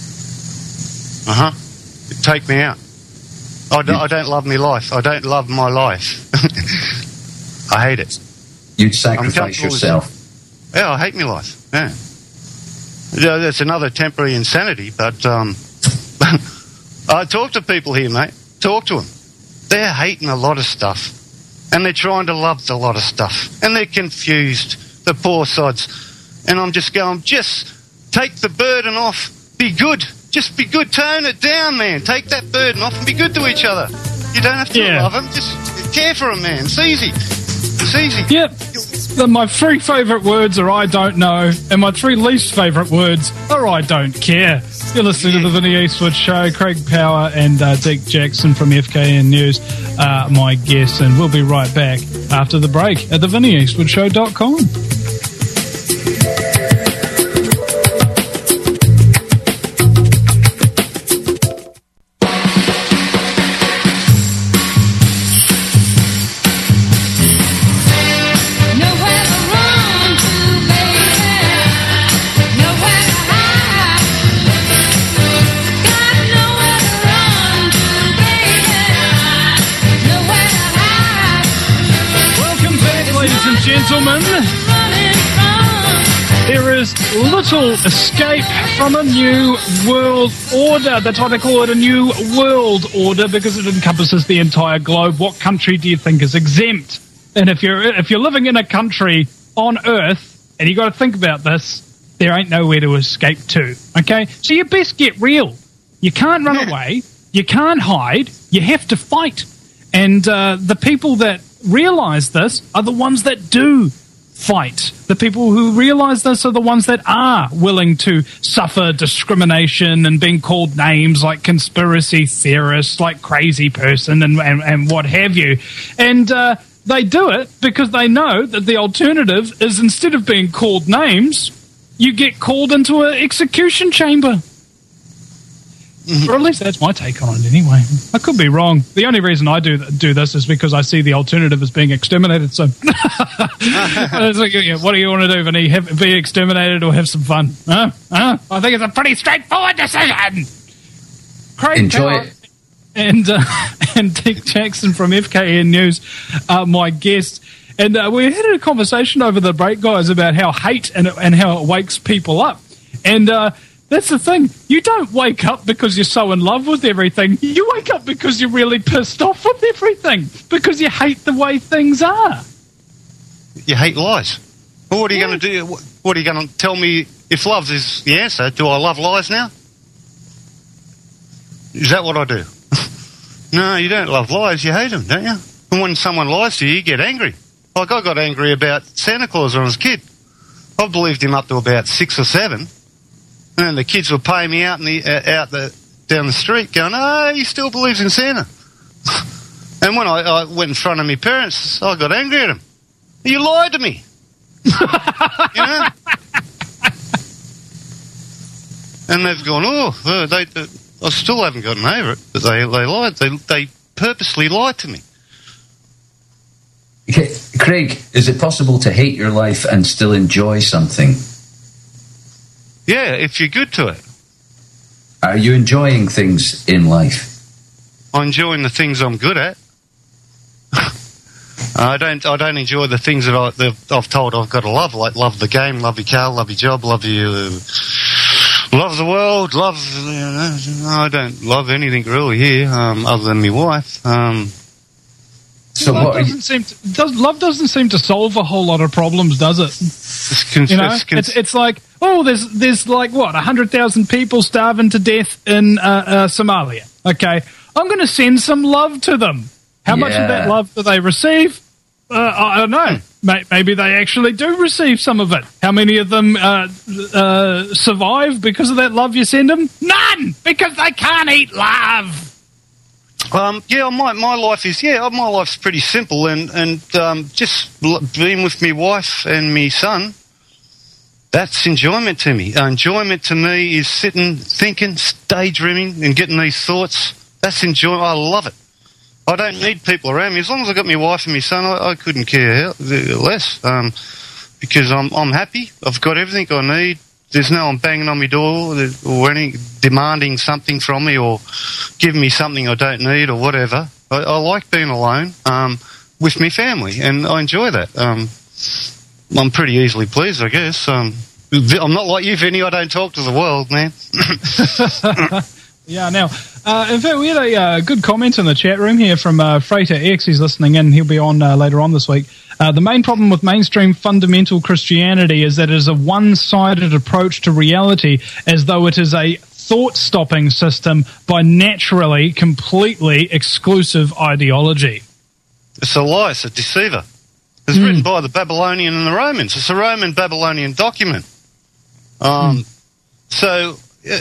Take me out. I don't love my life. I don't love my life. I hate it. You'd sacrifice yourself. Yeah, I hate my life. Yeah. Yeah, that's another temporary insanity, but I talk to people here, mate. Talk to them. They're hating a lot of stuff. And they're trying to love a lot of stuff. And they're confused, the poor sods. And I'm just going, just take the burden off. Be good. Just be good. Tone it down, man. Take that burden off and be good to each other. You don't have to love them. Just care for them, man. It's easy. It's easy. Yep. My 3 favourite words are I don't know, and my 3 least favourite words are I don't care. You're listening to the Vinnie Eastwood Show. Craig Power and Dick Jackson from FKN News are my guests, and we'll be right back after the break at thevinnieeastwoodshow.com. Gentlemen, there is little escape from a new world order. That's why they call it a new world order, because it encompasses the entire globe. What country do you think is exempt? And if you're living in a country on Earth, and you got to think about this, there ain't nowhere to escape to. Okay, so you best get real. You can't run away. You can't hide. You have to fight. And the people that realise this are the ones that do fight. The people who realise this are the ones that are willing to suffer discrimination and being called names like conspiracy theorists, like crazy person and what have you. And they do it because they know that the alternative is, instead of being called names, you get called into an execution chamber. Or at least that's my take on it anyway. I could be wrong. The only reason I do this is because I see the alternative as being exterminated. So, it's like, what do you want to do, Vinny? Be exterminated or have some fun? I think it's a pretty straightforward decision. Craig Enjoy Power it. And Dick Jackson from FKN News are my guests. And we had a conversation over the break, guys, about how hate and how it wakes people up. And that's the thing. You don't wake up because you're so in love with everything. You wake up because you're really pissed off with everything, because you hate the way things are. You hate lies. Well, what are you going to do? What are you going to tell me if love is the answer? Do I love lies now? Is that what I do? No, you don't love lies. You hate them, don't you? And when someone lies to you, you get angry. Like, I got angry about Santa Claus when I was a kid. I believed him up to about 6 or 7. And the kids were paying me out down the street going, oh, he still believes in Santa. And when I went in front of my parents, I got angry at them. You lied to me. You know? And they've gone, I still haven't gotten over it, but they lied. They purposely lied to me. Okay. Craig, is it possible to hate your life and still enjoy something? Yeah, if you're good to it. Are you enjoying things in life? I'm enjoying the things I'm good at. I don't enjoy the things that I've told I've got to love, like love the game, love your car, love your job, love love the world, I don't love anything really here, other than my wife. So love doesn't seem to solve a whole lot of problems, does it? It's like, there's like what, 100,000 people starving to death in Somalia. Okay, I'm going to send some love to them. How much of that love do they receive? I don't know. Maybe they actually do receive some of it. How many of them survive because of that love you send them? None, because they can't eat love. My life's pretty simple, and just being with my wife and my son, that's enjoyment to me. Enjoyment to me is sitting, thinking, daydreaming, and getting these thoughts. That's enjoyment. I love it. I don't need people around me. As long as I got my wife and my son, I couldn't care less, because I'm happy. I've got everything I need. There's no one banging on my door or any demanding something from me or giving me something I don't need or whatever. I like being alone with my family, and I enjoy that. I'm pretty easily pleased, I guess. I'm not like you, Vinny. I don't talk to the world, man. Yeah, now, in fact, we had a good comment in the chat room here from Freighter X. He's listening in. He'll be on later on this week. The main problem with mainstream fundamental Christianity is that it is a one-sided approach to reality, as though it is a thought-stopping system by naturally, completely exclusive ideology. It's a lie. It's a deceiver. It's written by the Babylonian and the Romans. It's a Roman-Babylonian document. So,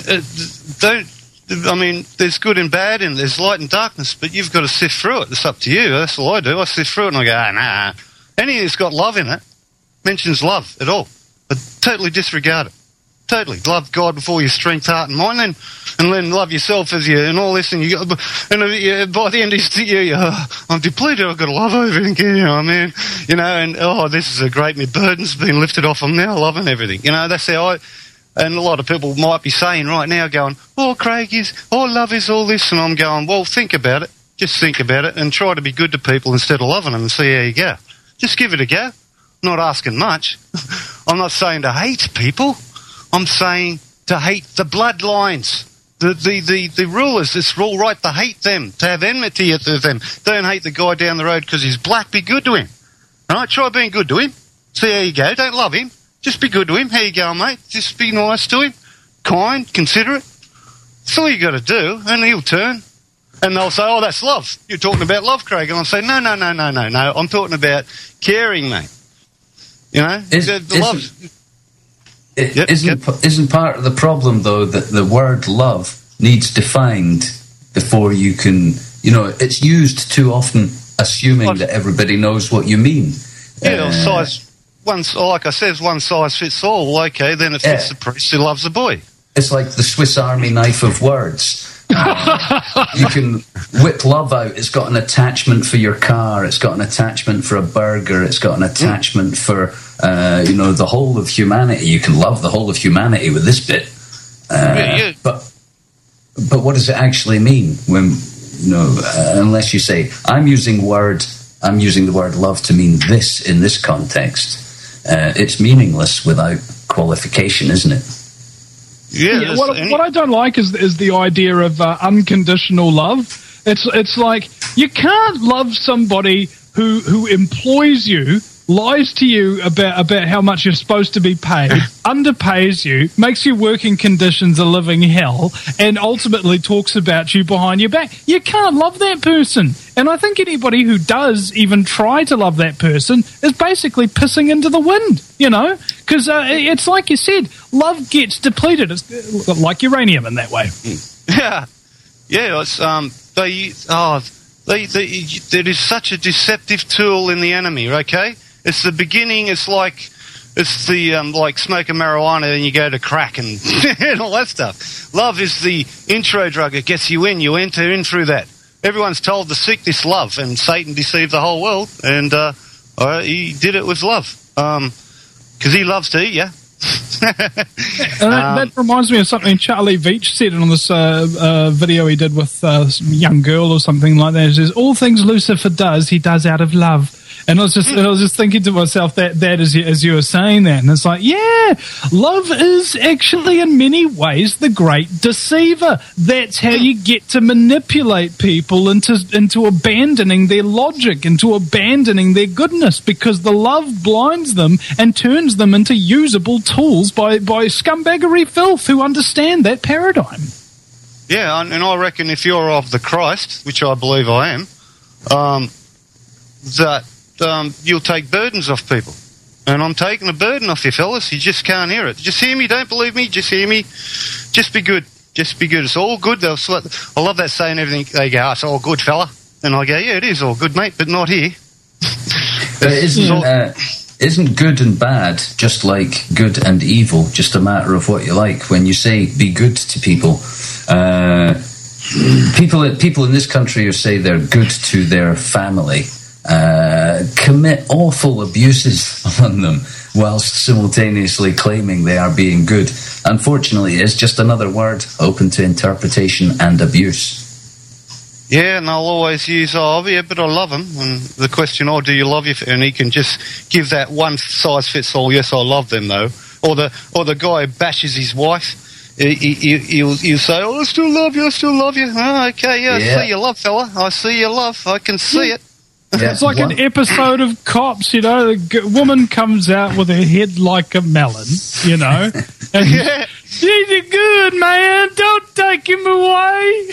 there's good and bad and there's light and darkness, but you've got to sift through it. It's up to you. That's all I do. I sift through it and I go, nah. Anything that's got love in it mentions love at all. But totally disregard it. Totally. Love God with all your strength, heart and mind, and then love yourself as you, and all this, and by the end of the year, I'm depleted, I've got to love everything, and this is a great, my burden's been lifted off, I'm now loving everything. That's how and a lot of people might be saying right now, going, Craig love is all this, and I'm going, well, think about it. Just think about it, and try to be good to people instead of loving them, and see how you go. Just give it a go. I'm not asking much. I'm not saying to hate people. I'm saying to hate the bloodlines, the rulers. It's all right to hate them, to have enmity to them. Don't hate the guy down the road because he's black. Be good to him. All right, try being good to him. See how you go. Don't love him. Just be good to him. How you going, mate? Just be nice to him. Kind, considerate. That's all you got to do, and he'll turn. And they'll say, that's love. You're talking about love, Craig. And I'll say, no. I'm talking about caring, mate. Love. Isn't part of the problem, though, that the word love needs defined before you can, it's used too often, assuming that everybody knows what you mean. Yeah, like I said, one size fits all. Well, okay, then it fits the priest who loves the boy. It's like the Swiss Army knife of words. You can whip love out. It's got an attachment for your car. It's got an attachment for a burger. It's got an attachment for, the whole of humanity. You can love the whole of humanity with this bit. But what does it actually mean when, unless you say, I'm using the word love to mean this in this context. It's meaningless without qualification, isn't it? Yeah, what I don't like is the idea of unconditional love. It's like you can't love somebody who employs you, lies to you about how much you're supposed to be paid, underpays you, makes your working conditions a living hell, and ultimately talks about you behind your back. You can't love that person. And I think anybody who does even try to love that person is basically pissing into the wind, because it's like you said, love gets depleted. It's like uranium in that way. Yeah. It's it is such a deceptive tool in the enemy. Okay, it's the beginning. It's like like smoking marijuana and you go to crack and, and all that stuff. Love is the intro drug. It gets you in. You enter in through that. Everyone's told to seek this love, and Satan deceived the whole world, and he did it with love, because he loves to eat you. That reminds me of something Charlie Veitch said on this video he did with some young girl or something like that. He says, all things Lucifer does, he does out of love. And I was just thinking to myself that as you were saying that, and it's like, yeah, love is actually in many ways the great deceiver. That's how you get to manipulate people into abandoning their logic, into abandoning their goodness, because the love blinds them and turns them into usable tools by scumbaggery filth who understand that paradigm. Yeah, and I reckon if you're of the Christ, which I believe I am, that you'll take burdens off people. And I'm taking a burden off you, fellas. You just can't hear it. Just hear me. Don't believe me. Just hear me. Just be good. Just be good. It's all good. I love that saying, everything. They go, it's all good, fella. And I go, yeah, it is all good, mate, but not here. Isn't good and bad just like good and evil, just a matter of what you like? When you say be good to people, people in this country who say they're good to their family commit awful abuses on them whilst simultaneously claiming they are being good. Unfortunately, it's just another word open to interpretation and abuse. Yeah, and I'll always use, but I love him. And the question, do you love you? And he can just give that one size fits all. Yes, I love them though. Or the guy who bashes his wife. you say, "Oh, I still love you. I still love you." Oh, okay, yeah, I see your love, fella. I see your love. I can see it. Yeah. It's like an episode of Cops, you know. The woman comes out with her head like a melon, you know. And she's good, man. Don't take him away.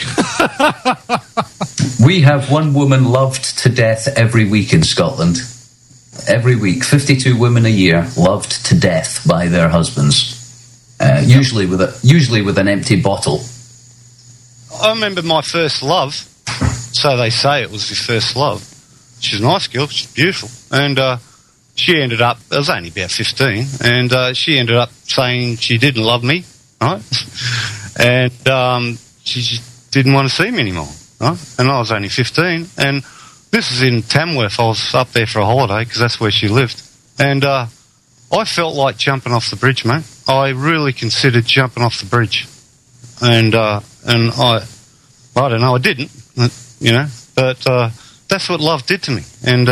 We have one woman loved to death every week in Scotland. Every week. 52 women a year loved to death by their husbands. Usually with an empty bottle. I remember my first love. So they say it was his first love. She's a nice girl. She's beautiful. And she ended up, I was only about 15, and she ended up saying she didn't love me, right? And she just didn't want to see me anymore, right? And I was only 15. And this is in Tamworth. I was up there for a holiday because that's where she lived. And I felt like jumping off the bridge, mate. I really considered jumping off the bridge. And I don't know, I didn't, you know, but that's what love did to me. And,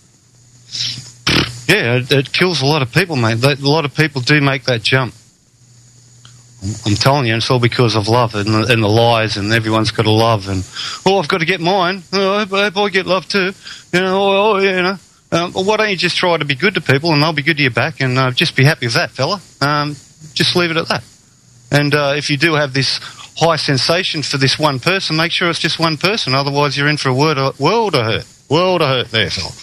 it kills a lot of people, mate. A lot of people do make that jump. I'm telling you, it's all because of love and the lies, and everyone's got to love. And, I've got to get mine. I hope I get love too. You know, well, why don't you just try to be good to people, and they'll be good to you back, and just be happy with that, fella. Just leave it at that. And if you do have this high sensation for this one person, make sure it's just one person. Otherwise, you're in for a world of hurt. World of hurt there, Phil.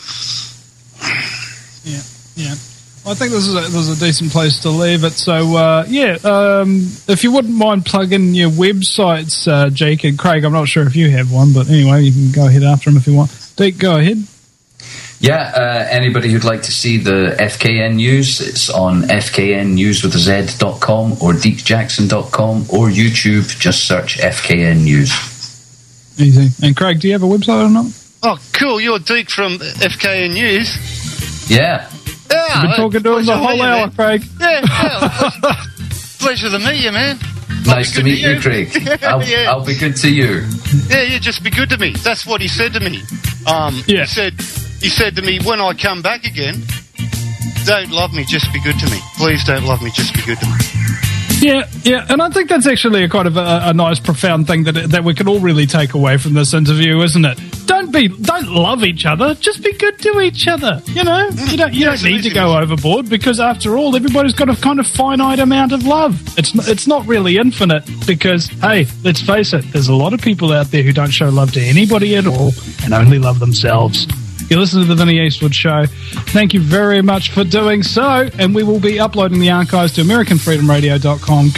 Yeah. Well, I think this is a decent place to leave it. So, if you wouldn't mind plugging your websites, Jake and Craig, I'm not sure if you have one, but anyway, you can go ahead after them if you want. Deke, go ahead. Yeah, anybody who'd like to see the FKN news, it's on fknnewswithaz.com or deekjackson.com or YouTube. Just search FKN News. Easy. And Craig, do you have a website or not? Oh, cool. You're Deke from FKN News. Yeah. You've been talking to him the whole hour, man. Craig. Yeah. Pleasure to meet you, man. Nice to meet you, Craig. I'll be good to you. Yeah, just be good to me. That's what he said to me. He said to me, when I come back again, don't love me, just be good to me. Please don't love me, just be good to me. Yeah, and I think that's actually a kind of a nice, profound thing that we can all really take away from this interview, isn't it? Don't love each other, just be good to each other. You know, you don't need to go overboard, because after all, everybody's got a kind of finite amount of love. It's not really infinite, because hey, let's face it, there's a lot of people out there who don't show love to anybody at all and only love themselves. You listen to the Vinnie Eastwood Show. Thank you very much for doing so, and we will be uploading the archives to AmericanFreedomRadio.com,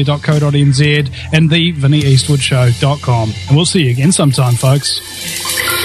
GorillaMedia.co.nz, and theVinnieEastwoodShow.com. And we'll see you again sometime, folks.